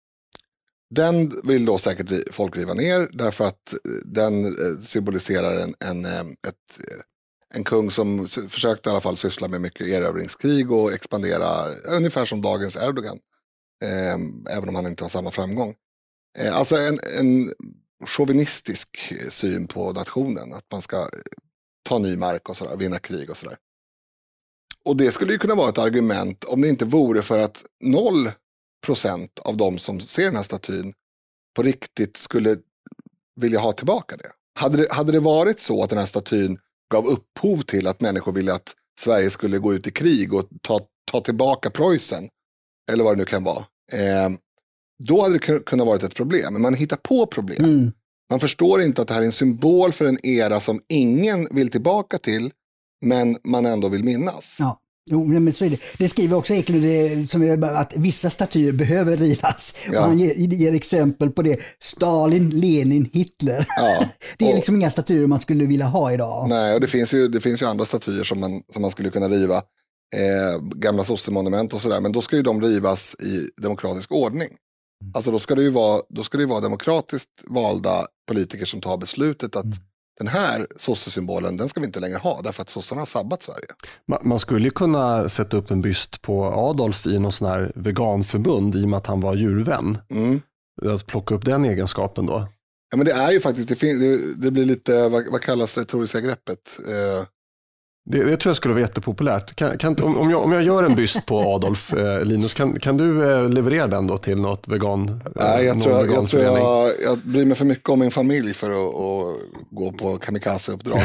Den vill då säkert folk riva ner därför att den symboliserar en, en, ett, en kung som försökte i alla fall syssla med mycket erövringskrig och expandera ungefär som dagens Erdogan. Eh, även om han inte har samma framgång. Eh, alltså en, en chauvinistisk syn på nationen. Att man ska ta ny mark och sådär, vinna krig och sådär. Och det skulle ju kunna vara ett argument om det inte vore för att noll procent av de som ser den här statyn på riktigt skulle vilja ha tillbaka det. Hade det, hade det varit så att den här statyn gav upphov till att människor ville att Sverige skulle gå ut i krig och ta, ta tillbaka Preussen, eller vad det nu kan vara, eh, då hade det kunnat vara ett problem. Men man hittar på problem. Mm. Man förstår inte att det här är en symbol för en era som ingen vill tillbaka till, men man ändå vill minnas. Ja. Jo, men så är det. Det skriver också Eklund det, som är, att vissa statyer behöver rivas. Ja. Och han ger, ger exempel på det. Stalin, Lenin, Hitler. Ja. Det är och, liksom inga statyer man skulle vilja ha idag. Nej, och det finns ju, det finns ju andra statyer som man, som man skulle kunna riva. Eh, gamla sossemonument och sådär. Men då ska ju de rivas i demokratisk ordning. Mm. Alltså då ska det ju vara, då ska det ju vara demokratiskt valda politiker som tar beslutet att mm. den här sossesymbolen, den ska vi inte längre ha därför att sossarna har sabbat Sverige. Man skulle ju kunna sätta upp en byst på Adolf i någon sån här veganförbund i och med att han var djurvän. Mm. Att plocka upp den egenskapen då. Ja, men det är ju faktiskt, det, fin- det, det blir lite, vad, vad kallas det retoriska greppet? Eh, Det, det tror jag skulle vara jättepopulärt. Kan, kan, om, om, jag, om jag gör en byst på Adolf, eh, Linus, kan, kan du eh, leverera den då till något vegan? Eh, Nej, jag tror, jag, jag, tror jag, jag bryr mig för mycket om min familj för att, att gå på kamikaze-uppdrag.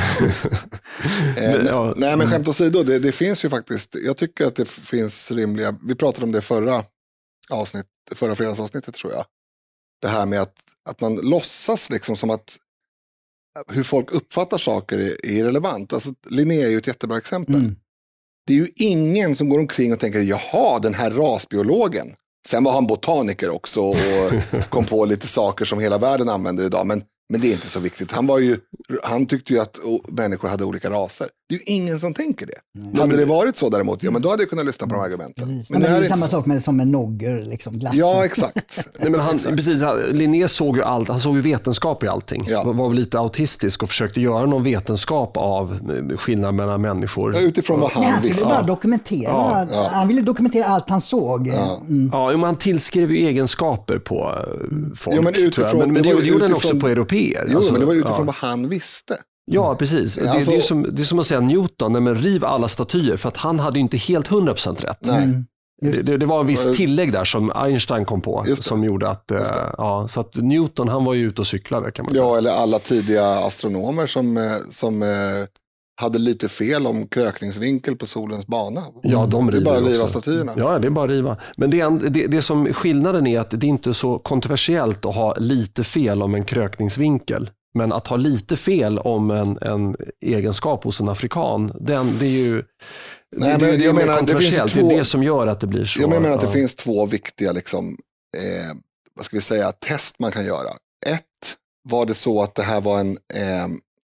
eh, ja. Nej, men skämt åsido, det, det finns ju faktiskt, jag tycker att det finns rimliga, vi pratade om det förra avsnitt, förra fredagsavsnittet tror jag. Det här med att, att man låtsas liksom som att hur folk uppfattar saker är irrelevant. Alltså, Linné är ju ett jättebra exempel. Mm. Det är ju ingen som går omkring och tänker, jaha, den här rasbiologen. Sen var han botaniker också och kom på lite saker som hela världen använder idag. Men, Men det är inte så viktigt. Han, var ju, han tyckte ju att människor hade olika raser. Det är ju ingen som tänker det. Mm. Hade det varit så däremot, ja men då hade jag kunnat lyssna på de argumenten. Men, men det är ju samma sak med, som med nogger, liksom glass. Ja, exakt. Nej, men han, exakt. Precis, Linné såg ju allt, han såg ju vetenskap i allting. Ja. Han var väl lite autistisk och försökte göra någon vetenskap av skillnad mellan människor. Ja, utifrån vad han Nej, han ville visste. bara dokumentera. Ja, ja. Han ville dokumentera allt han såg. Ja, mm. ja men han tillskrev ju egenskaper på folk. Ja, men utifrån, men, men det, det, det gjorde han också utifrån, på europeer. Jo, alltså, men det var utifrån ja. vad han visste. Ja, precis. Det, alltså, det, är som, det är som att säga Newton, nej, men riv alla statyer, för att han hade ju inte helt hundra procent rätt. Nej. Mm. Det, det, det var en viss tillägg där som Einstein kom på som gjorde att, äh, ja, så att Newton han var ju ute och cyklade kan man säga. Ja, eller alla tidiga astronomer som, som eh, hade lite fel om krökningsvinkel på solens bana. Ja, de det är bara att riva också. statyerna. Ja, det är bara att riva. Men det, är en, det, det som skillnaden är att det är inte så kontroversiellt att ha lite fel om en krökningsvinkel. Men att ha lite fel om en, en egenskap hos en afrikan, den, det är ju Nej, det, men det, det, jag är menar, det, finns kontroversiellt. två, det är det som gör att det blir så. Jag menar att det ja. finns två viktiga liksom, eh, vad ska vi säga, test man kan göra. Ett, var det så att det här var en, eh,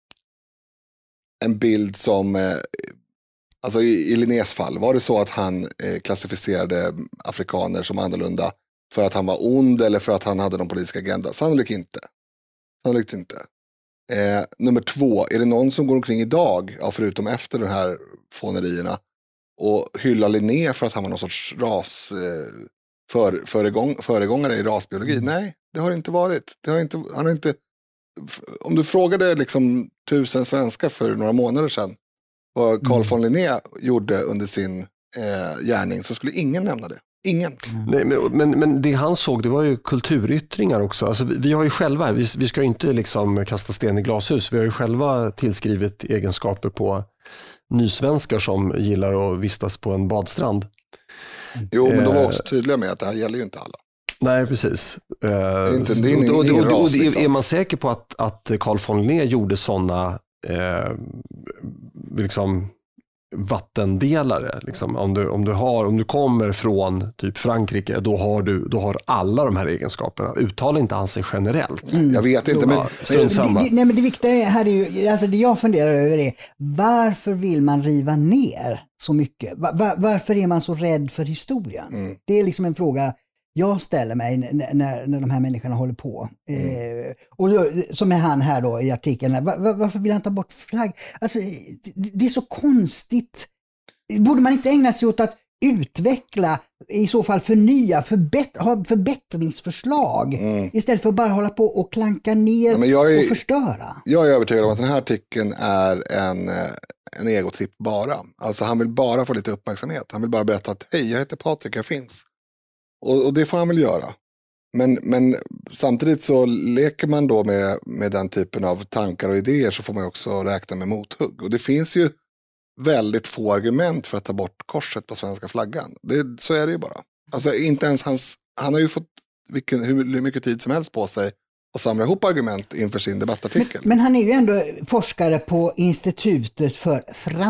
en bild som, eh, alltså i, i Linnés fall, var det så att han eh, klassificerade afrikaner som annorlunda för att han var ond eller för att han hade någon politisk agenda? Sannolikt inte. Sannolikt inte. Eh, nummer två, är det någon som går omkring idag, ja, förutom efter de här fånerierna, och hyllar Linné för att han var någon sorts ras, eh, för, föregång, föregångare i rasbiologi? Mm. Nej, det har det inte varit. Det har inte, han har inte, om du frågade liksom tusen svenskar för några månader sedan vad Carl mm. von Linné gjorde under sin eh, gärning, så skulle ingen nämna det. Ingen. Mm. Nej, men, men, men det han såg, det var ju kulturyttringar också. Alltså, vi, vi har ju själva, vi, vi ska ju inte liksom kasta sten i glashus, vi har ju själva tillskrivit egenskaper på nysvenskar som gillar att vistas på en badstrand. Jo, men de var också tydliga med att det här gäller ju inte alla. Nej, precis. Det är inte, det är ingen, och, och, ingen och, ras, och liksom. är man säker på att, att Carl von Linné gjorde sådana eh, liksom vattendelare, liksom. om, du, om, du har, om du kommer från typ Frankrike, då har du då har alla de här egenskaperna. Uttalar inte han sig generellt? Mm. Jag vet inte, men, ja, det, det, nej, men det viktiga här är ju, alltså det jag funderar över är, varför vill man riva ner så mycket? Var, var, varför är man så rädd för historien? Mm. Det är liksom en fråga jag ställer mig när, när, när de här människorna håller på. Mm. Eh, och då, som är han här då i artikeln. Var, var, varför vill han ta bort flagg? Alltså, det, det är så konstigt. Borde man inte ägna sig åt att utveckla, i så fall förnya, förbättra, ha förbättringsförslag mm. istället för att bara hålla på och klanka ner ja, men jag är, och förstöra? Jag är övertygad om att den här artikeln är en, en egotripp bara. Alltså han vill bara få lite uppmärksamhet. Han vill bara berätta att hej, jag heter Patrik, jag finns. Och, och det får han väl göra. Men, men samtidigt så leker man då med, med den typen av tankar och idéer, så får man också räkna med mothugg. Och det finns ju väldigt få argument för att ta bort korset på svenska flaggan. Det, så är det ju bara. Alltså inte ens hans, han har ju fått vilken, hur mycket tid som helst på sig och samla ihop argument inför sin debattartikel. Men, men han är ju ändå forskare på Institutet för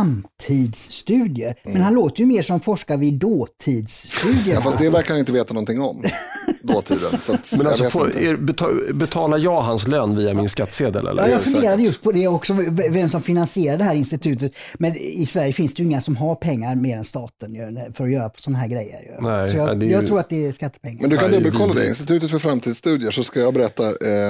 framtidsstudier. Mm. Men han låter ju mer som forskare vid dåtidsstudier. Ja, fast det verkar han inte veta någonting om. Dåtiden. Så att, men alltså, får, är, betalar jag hans lön via min skattsedel? Eller? Ja, jag funderade just på det också, vem som finansierar det här institutet. Men i Sverige finns det ju inga som har pengar mer än staten för att göra sådana här grejer. Nej, så jag, ju... jag tror att det är skattepengar. Men du kan dubbelkolla det. Institutet för framtidsstudier, så ska jag berätta eh,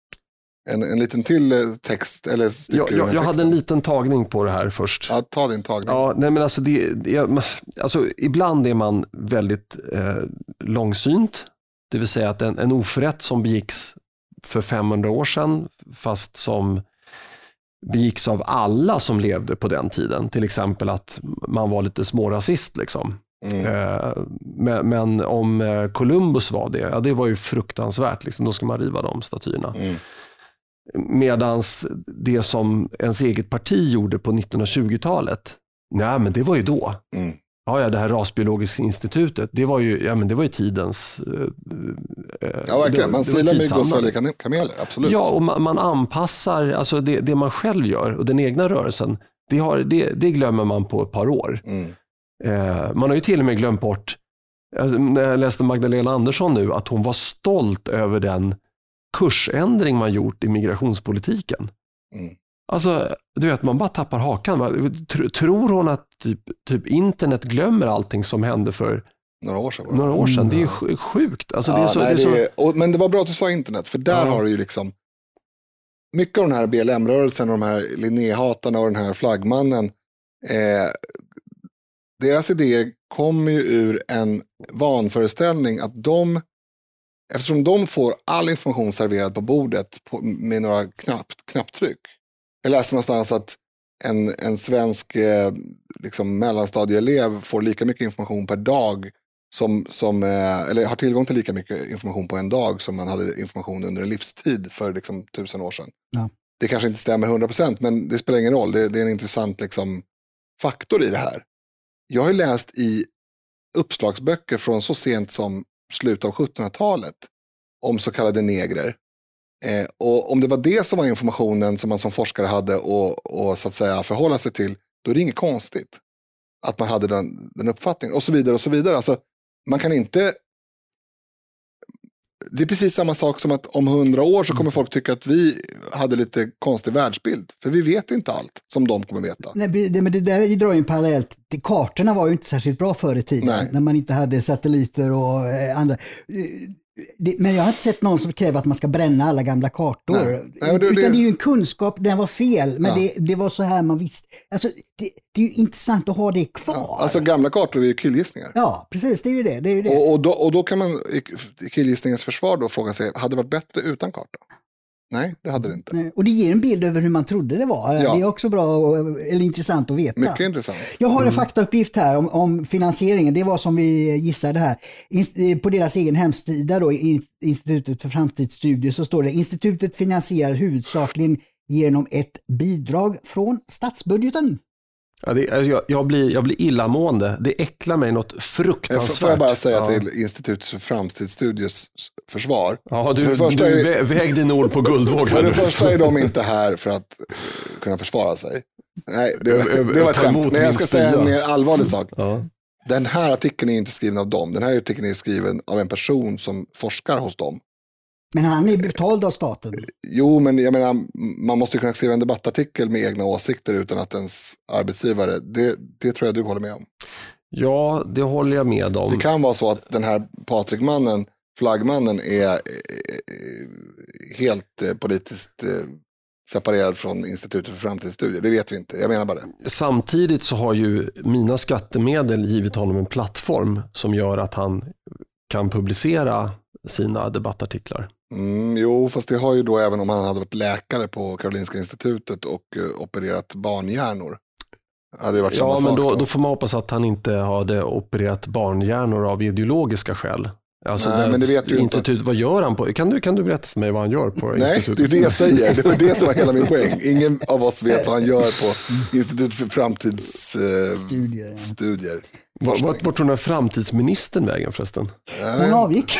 en, en liten till text. Eller jag jag, jag hade en liten tagning på det här först. Ja, ta din tagning. Ja, nej, men alltså, det, det, alltså, ibland är man väldigt eh, långsynt. Det vill säga att en, en oförrätt som begicks för femhundra år sedan, fast som begicks av alla som levde på den tiden. Till exempel att man var lite smårasist liksom. Mm. Eh, men, men om Columbus var det, ja, det var ju fruktansvärt. Liksom, då ska man riva de statyerna. Mm. Medans det som ens eget parti gjorde på nittonhundratjugotalet, nej men det var ju då. Mm. Ja, ja, det här rasbiologiska institutet, det var ju, ja, men det var ju tidens... Eh, ja, verkligen. Man silar mygg och sväljer kameler, absolut. Ja, och man, man anpassar, alltså det, det man själv gör och den egna rörelsen, det, har, det, det glömmer man på ett par år. Mm. Eh, man har ju till och med glömt bort, alltså, när jag läste Magdalena Andersson nu, att hon var stolt över den kursändring man gjort i migrationspolitiken. Mm. Alltså, du vet, man bara tappar hakan. Tror hon att typ, typ internet glömmer allting som hände för några år sedan? Några år sedan. Det är ju sjukt. Alltså, ja, det är så, nej, det är så... det är, och, men det var bra att du sa internet, för där ja. har du ju liksom mycket av den här B L M-rörelsen och de här Linnéhatarna och den här flaggmannen. Eh, deras idéer kommer ju ur en vanföreställning att de, eftersom de får all information serverad på bordet på, med några knapp, knapptryck. Jag läste någonstans att en, en svensk eh, liksom mellanstadieelev får lika mycket information per dag som, som eh, eller har tillgång till lika mycket information på en dag som man hade information under en livstid för liksom, tusen år sedan. Ja. Det kanske inte stämmer hundra procent, men det spelar ingen roll. Det, det är en intressant liksom, faktor i det här. Jag har läst i uppslagsböcker från så sent som slutet av sjuttonhundratalet om så kallade negrer. Eh, och om det var det som var informationen som man som forskare hade och, och så att säga förhålla sig till, då är det inget konstigt att man hade den, den uppfattningen och så vidare och så vidare. Alltså, man kan inte... Det är precis samma sak som att om hundra år så kommer folk tycka att vi hade lite konstig världsbild. För vi vet inte allt som de kommer veta. Nej, det, men det där drar ju en parallell. Kartorna var ju inte särskilt bra förr i tiden. Nej. När man inte hade satelliter och eh, andra... Det, men jag har inte sett någon som kräver att man ska bränna alla gamla kartor. Nej. Nej, det, Utan det... det är ju en kunskap, den var fel. Men ja. det, det var så här man visste. Alltså, det, det är ju intressant att ha det kvar. Ja, alltså gamla kartor är ju killgissningar. Ja, precis. Det är ju det. det, är ju det. Och, och, då, och då kan man i killgissningens försvar då fråga sig, hade det varit bättre utan karta? Nej, det hade det inte. Nej. Och det ger en bild över hur man trodde det var. Ja. Det är också bra och, eller intressant att veta. Mycket intressant. Jag har en mm. faktauppgift här om, om finansieringen. Det var som vi gissade här. In, på deras egen hemsida då, Institutet för framtidsstudier, så står det: institutet finansierar huvudsakligen genom ett bidrag från statsbudgeten. Ja, det, alltså jag, jag, blir, jag blir illamående. Det äcklar mig något fruktansvärt. Får jag bara säga ja. till Institutet för framtidsstudiers försvar. Ja, du, för första du är, väg din ord på guldvåg. För det första är de inte här för att kunna försvara sig. Nej, det, det, det var ett skämt. Men jag ska säga en mer allvarlig sak. Ja. Den här artikeln är inte skriven av dem. Den här artikeln är skriven av en person som forskar hos dem. Men han är betald av staten. Jo, men jag menar, man måste kunna skriva en debattartikel med egna åsikter utan att ens arbetsgivare, det, det tror jag du håller med om. Ja, det håller jag med om. Det kan vara så att den här Patrik-mannen, flaggmannen, är helt politiskt separerad från Institutet för framtidsstudier. Det vet vi inte, jag menar bara det. Samtidigt så har ju mina skattemedel givit honom en plattform som gör att han kan publicera sina debattartiklar. Mm, jo, fast det har ju då även om han hade varit läkare på Karolinska institutet och uh, opererat barnhjärnor. Hade det varit ja, samma men sak då, då? då får man hoppas att han inte hade opererat barnhjärnor av ideologiska skäl. Alltså Nej, men det vet du institut, inte. Vad gör han på? Kan du, kan du berätta för mig vad han gör på Nej, institutet? Nej, det är det jag säger. Det var det som var hela min poäng. Ingen av oss vet vad han gör på Institutet för framtidsstudier. Uh, studier. Vart var, var tog den här framtidsministern vägen förresten? Hon avgick.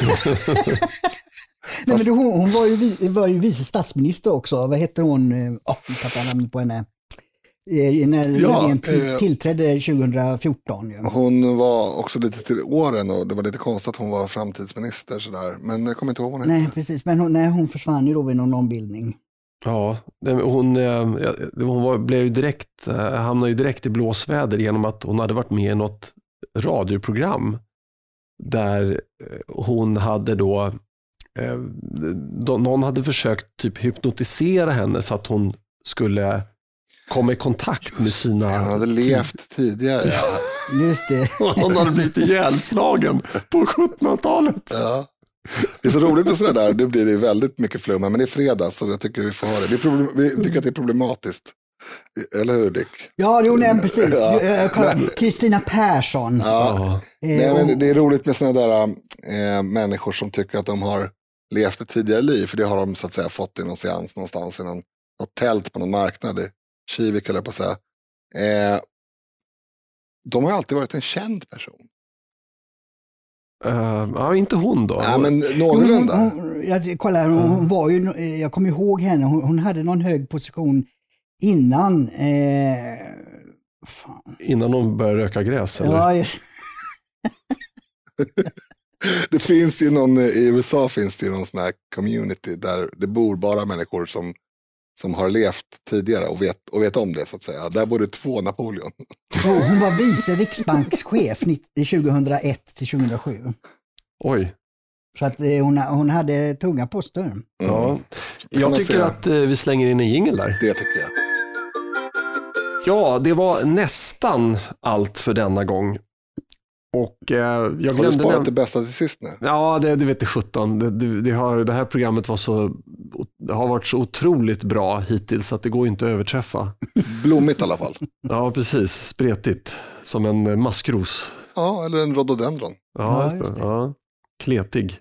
Nej, men hon, hon var, ju, var ju vice statsminister också. Vad heter hon? Oh, jag tappar namnet på henne. När Löfven ja, tillträdde tjugohundrafjorton. Ja. Hon var också lite till åren och det var lite konstigt att hon var framtidsminister. Sådär. Men jag kommer inte ihåg vad hon Nej, hette. precis. Men hon, nej, hon försvann ju då vid någon ombildning. Ja, hon, hon var, blev ju direkt, hamnade ju direkt i blåsväder genom att hon hade varit med i något radioprogram där hon hade då, då någon hade försökt typ hypnotisera henne så att hon skulle komma i kontakt med sina... Hon hade levt tidigare. Ja. Just det. Hon hade blivit ihjälslagen på sjuttonhundratalet. Ja. Det är så roligt med sådär där. Det blir det väldigt mycket flumma. Men det är fredag så jag tycker vi får ha det. Vi, problem, vi tycker att det är problematiskt. Eller hur, Dick? Ja, jo, nej, precis. Kristina ja. Persson. Ja. Nej, men det är roligt med sådana där äh, människor som tycker att de har levt ett tidigare liv. För det har de så att säga fått i någon seans någonstans. I någon, något tält på någon marknad i Kivik, eller på att säga. Eh, de har alltid varit en känd person. Uh, ja, inte hon då. Ja, men någorlunda. Hon, hon, jag, kolla, hon, hon var ju, jag kommer ihåg henne, hon, hon hade någon hög position innan. Eh, fan. Innan hon började röka gräs, eller? Ja, just. Det finns ju någon, i U S A finns det ju någon sån här community där det bor bara människor som, som har levt tidigare och vet, och vet om det så att säga. Där bor det två Napoleon. Hon var vice riksbankschef tjugohundraett till tjugohundrasju. Oj. Så att hon, hon hade tunga poster. Mm. Ja. Jag tycker att vi slänger in en jingle där. Det tycker jag. Ja, det var nästan allt för denna gång. Och eh, jag glömde... Har du sparat näm- det bästa till sist nu? Ja, det, det vet jag sjutton. Det, det, det, har, det här programmet var så, det har varit så otroligt bra hittills att det går inte att överträffa. Blommigt i alla fall. Ja, precis. Spretigt. Som en maskros. Ja, eller en rhododendron. Ja, just det. Ja, just det. Ja. Kletig.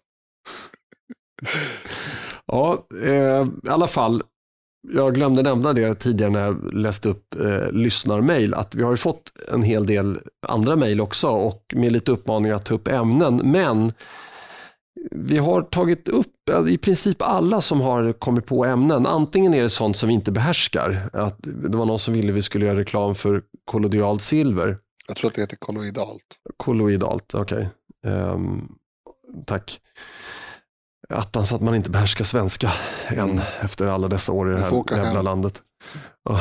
Ja, eh, i alla fall. Jag glömde nämna det tidigare när jag läste upp eh, lyssnarmail, att vi har ju fått en hel del andra mejl också och med lite uppmaningar att ta upp ämnen, men vi har tagit upp i princip alla som har kommit på ämnen. Antingen är det sånt som vi inte behärskar, att det var någon som ville vi skulle göra reklam för kollodialt silver. Jag tror att det heter kolloidalt. Kolloidalt, okej. Okay. Um, tack. Attans att man inte behärskar svenska än mm. efter alla dessa år i det här jävla hem. landet. Ja.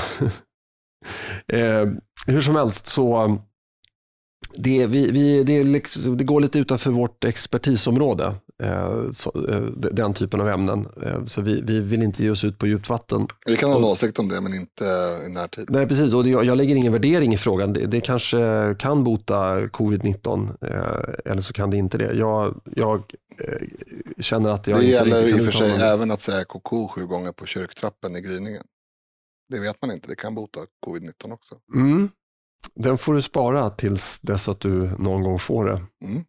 eh, hur som helst så det, vi, vi, det, liksom, det går lite utanför vårt expertisområde, eh, så, eh, den typen av ämnen. Eh, så vi, vi vill inte ge oss ut på djupt vatten. Vi kan ha en åsikt om det, men inte i närtid. Nej, precis. Och det, jag lägger ingen värdering i frågan. Det, det kanske kan bota covid nitton, eh, eller så kan det inte det. Jag, jag eh, känner att jag det inte gäller riktigt i och för sig någon... även att säga koko sju gånger på kyrktrappen i gryningen. Det vet man inte. Det kan bota covid nitton också. Mm. Den får du spara tills dess att du någon gång får det. Mm.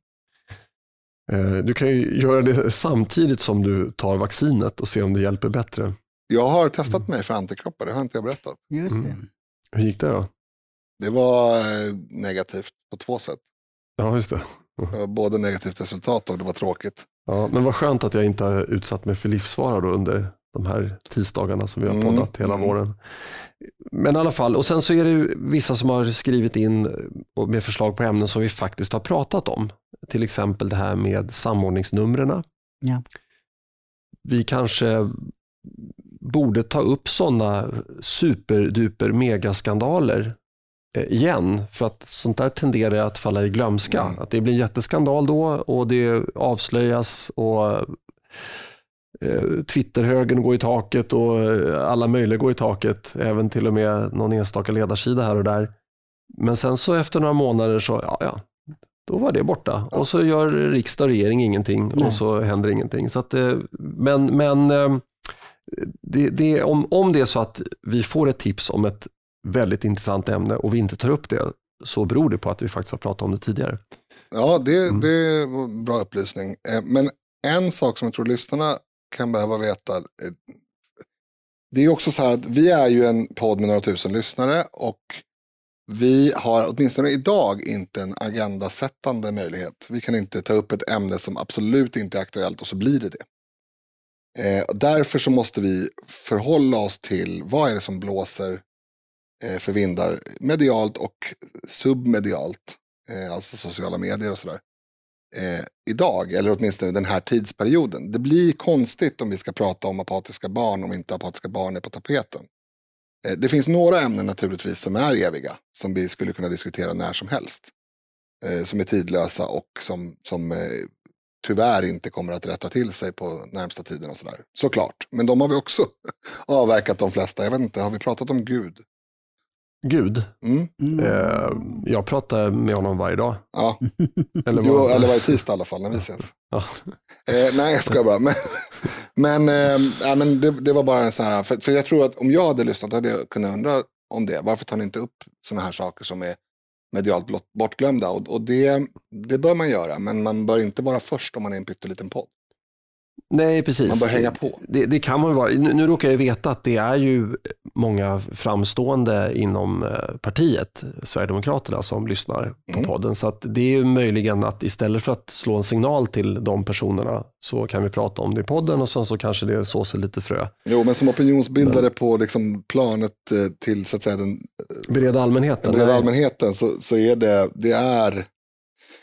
Du kan ju göra det samtidigt som du tar vaccinet och se om det hjälper bättre. Jag har testat mig för antikroppar, det har inte jag berättat. Just det. Mm. Hur gick det då? Det var negativt på två sätt. Ja, just det. Det var både negativt resultat och det var tråkigt. Ja, men vad skönt att jag inte har utsatt mig för livsfara då under de här tisdagarna som vi har poddat mm. hela mm. våren. Men i alla fall, och sen så är det ju vissa som har skrivit in med förslag på ämnen som vi faktiskt har pratat om. Till exempel det här med samordningsnumren. Ja. Vi kanske borde ta upp sådana superduper megaskandaler igen, för att sånt där tenderar att falla i glömska. Mm. Att det blir en jätteskandal då och det avslöjas och Twitterhögen går i taket och alla möjliga går i taket, även till och med någon enstaka ledarsida här och där. Men sen så efter några månader så, ja, ja då var det borta. Ja. Och så gör riksdag och regering ingenting. Nej. Och så händer ingenting. Så att, men men det, det, om, om det är så att vi får ett tips om ett väldigt intressant ämne och vi inte tar upp det, så beror det på att vi faktiskt har pratat om det tidigare. Ja, det, mm. det är en bra upplysning. Men en sak som jag tror lyssnarna kan behöva veta, det är också så här att vi är ju en podd med några tusen lyssnare och vi har åtminstone idag inte en agendasättande möjlighet. Vi kan inte ta upp ett ämne som absolut inte är aktuellt och så blir det det. Eh, därför så måste vi förhålla oss till vad är det som blåser eh, för vindar medialt och submedialt, eh, alltså sociala medier och sådär. Eh, idag, eller åtminstone den här tidsperioden. Det blir konstigt om vi ska prata om apatiska barn om inte apatiska barn är på tapeten. Eh, det finns några ämnen naturligtvis som är eviga, som vi skulle kunna diskutera när som helst. Eh, som är tidlösa och som, som eh, tyvärr inte kommer att rätta till sig på närmsta tiden och sådär. Såklart, men de har vi också avverkat de flesta. Jag vet inte, har vi pratat om Gud? Gud? Mm. Eh, jag pratar med honom varje dag. Ja, eller, jo, eller varje tisdag i alla fall när vi ses. Ja. Eh, nej, jag ska bara. Men, men, eh, äh, men det, det var bara en sån här, för, för jag tror att om jag hade lyssnat hade jag kunnat undra om det. Varför tar ni inte upp såna här saker som är medialt bortglömda? Och, och det, det bör man göra, men man bör inte vara först om man är en pytteliten podd. Nej, precis. Man bör hänga på. Det, det kan man vara. Nu, nu råkar jag veta att det är ju många framstående inom partiet, Sverigedemokraterna, som lyssnar på mm. podden. Så att det är ju möjligen att istället för att slå en signal till de personerna så kan vi prata om det i podden och sen så kanske det sås lite frö. Jo, men som opinionsbildare men, på liksom planet till så att säga den breda allmänheten, den breda allmänheten så, så är det, det är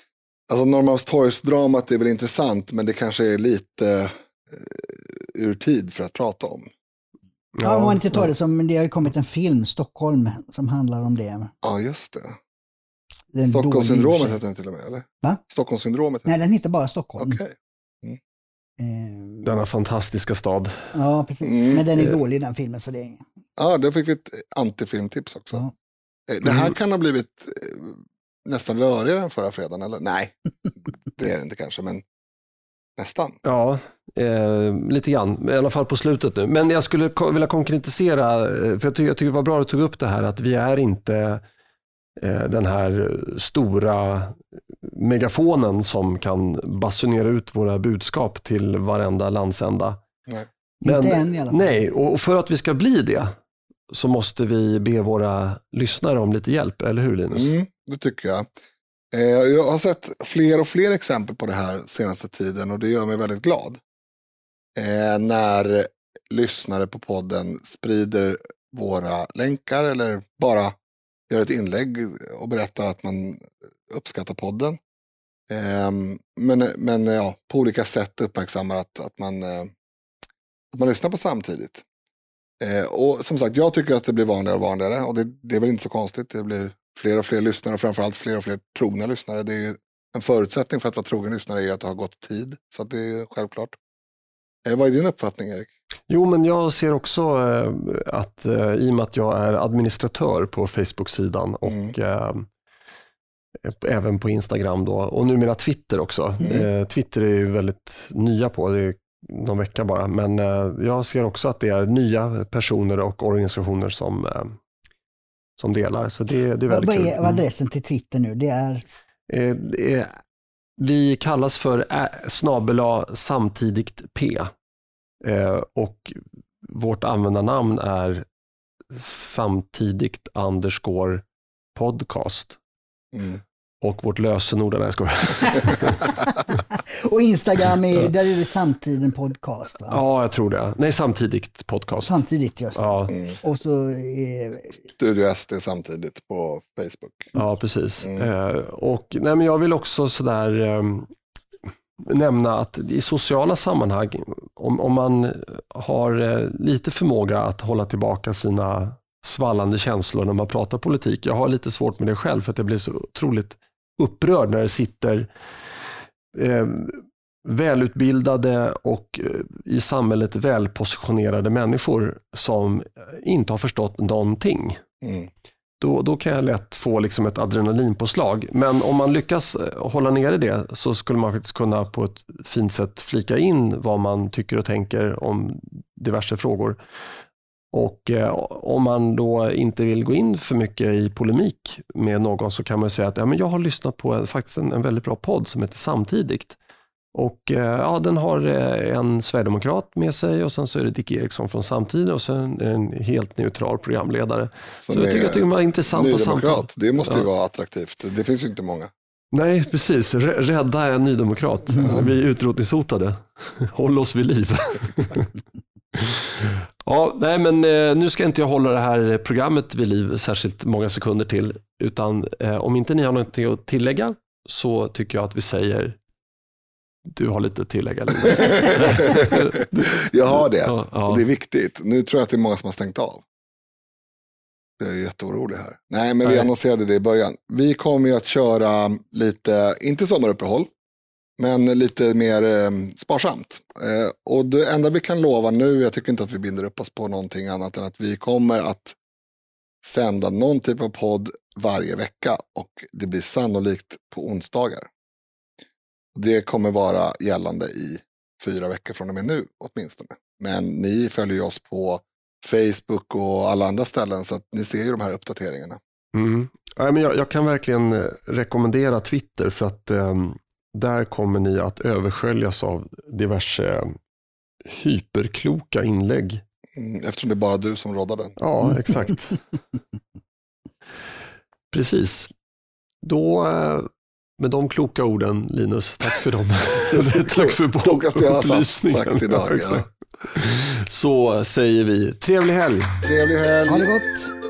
Alltså Norrmalmstorgsdramat är väl intressant, men det kanske är lite eh, ur tid för att prata om. Ja, om man inte tar det som, det har kommit en film, Stockholm, som handlar om det. Ja, just det. Stockholmssyndromet heter den till och med, eller? Va? Stockholmssyndromet? Nej, den heter bara Stockholm. Okej. Okay. Mm. Denna fantastiska stad. Ja, precis. Mm. Men den är dålig, den filmen, så det är... Ja, då fick vi ett antifilmtips också. Ja. Det här kan ha blivit nästan rörigare än förra fredagen, eller? Nej, det är det inte kanske, men nästan. Ja, eh, lite grann. I alla fall på slutet nu. Men jag skulle ko- vilja konkretisera, för jag tycker, jag tycker det var bra att du tog upp det här, att vi är inte eh, den här stora megafonen som kan basunera ut våra budskap till varenda landsända. Nej. Men, inte än i alla fall. Nej, och för att vi ska bli det så måste vi be våra lyssnare om lite hjälp, eller hur Linus? Mm, det tycker jag. Eh, jag har sett fler och fler exempel på det här senaste tiden och det gör mig väldigt glad. Eh, när lyssnare på podden sprider våra länkar eller bara gör ett inlägg och berättar att man uppskattar podden. Eh, men men ja, på olika sätt uppmärksammar att, att, man, eh, att man lyssnar på samtidigt. Eh, och som sagt, jag tycker att det blir vanligare och vanligare och det, det är väl inte så konstigt. Det blir fler och fler lyssnare och framförallt fler och fler trogna lyssnare. Det är ju en förutsättning för att vara trogen lyssnare är att det har gått tid. Så att det är självklart. Eh, vad är din uppfattning, Erik? Jo, men jag ser också eh, att eh, i och med att jag är administratör på Facebook-sidan och mm. eh, även på Instagram då och numera Twitter också. Mm. Eh, Twitter är ju väldigt nya på, det är någon vecka bara, men eh, jag ser också att det är nya personer och organisationer som, eh, som delar, så det, det är väldigt vad kul. Vad är adressen till Twitter nu? Det är... Eh, det är vi kallas för ä, snabela samtidigt P eh, och vårt användarnamn är samtidigt underscore podcast. Mm. Och vårt lösenord är, ska och Instagram är, där är det samtiden podcast, va? Ja, jag tror det. Nej, samtidigt podcast. Samtidigt, just det. Ja. Mm. Och så är... Studio S D samtidigt på Facebook. Ja, precis. Mm. Eh, och nej, men jag vill också sådär eh, nämna att i sociala sammanhang, om, om man har eh, lite förmåga att hålla tillbaka sina svallande känslor när man pratar politik. Jag har lite svårt med det själv för att jag blir så otroligt upprörd när det sitter eh, välutbildade och eh, i samhället välpositionerade människor som inte har förstått någonting. Mm. Då, då kan jag lätt få liksom ett adrenalinpåslag. Men om man lyckas hålla nere det så skulle man faktiskt kunna på ett fint sätt flika in vad man tycker och tänker om diverse frågor. Och eh, om man då inte vill gå in för mycket i polemik med någon så kan man säga att ja, men jag har lyssnat på en, faktiskt en, en väldigt bra podd som heter Samtidigt. Och eh, ja, den har eh, en sverigedemokrat med sig och sen så är det Dick Eriksson från Samtidigt och sen en helt neutral programledare. Som så jag tycker att det är intressanta samtal. Det måste ju ja. vara attraktivt. Det finns ju inte många. Nej, precis. Rädda en nydemokrat. Mm. Vi är utrotningshotade. Håll oss vid liv. Ja, nej, men eh, nu ska inte jag hålla det här programmet vid liv särskilt många sekunder till, utan eh, om inte ni har något att tillägga så tycker jag att vi säger du har lite att tillägga. Jag har det, ja, ja. Och det är viktigt. Nu tror jag att det är många som har stängt av. Jag är jätteorolig här. Nej, men vi nej. annonserade det i början. Vi kommer ju att köra lite, inte sommaruppehåll, men lite mer eh, sparsamt. Eh, och det enda vi kan lova nu, jag tycker inte att vi binder upp oss på någonting annat än att vi kommer att sända någon typ av podd varje vecka och det blir sannolikt på onsdagar. Det kommer vara gällande i fyra veckor från och med nu åtminstone. Men ni följer oss på Facebook och alla andra ställen så att ni ser ju de här uppdateringarna. Mm. Ja, men jag, jag kan verkligen rekommendera Twitter för att eh, där kommer ni att översköljas av diverse hyperkloka inlägg. Mm, eftersom det är bara du som råddar den. Ja, exakt. Precis. Då, med de kloka orden, Linus, tack för dem. Tack för upplysningen. Sagt idag, ja. Så säger vi trevlig helg. Trevlig helg. Ha det gott.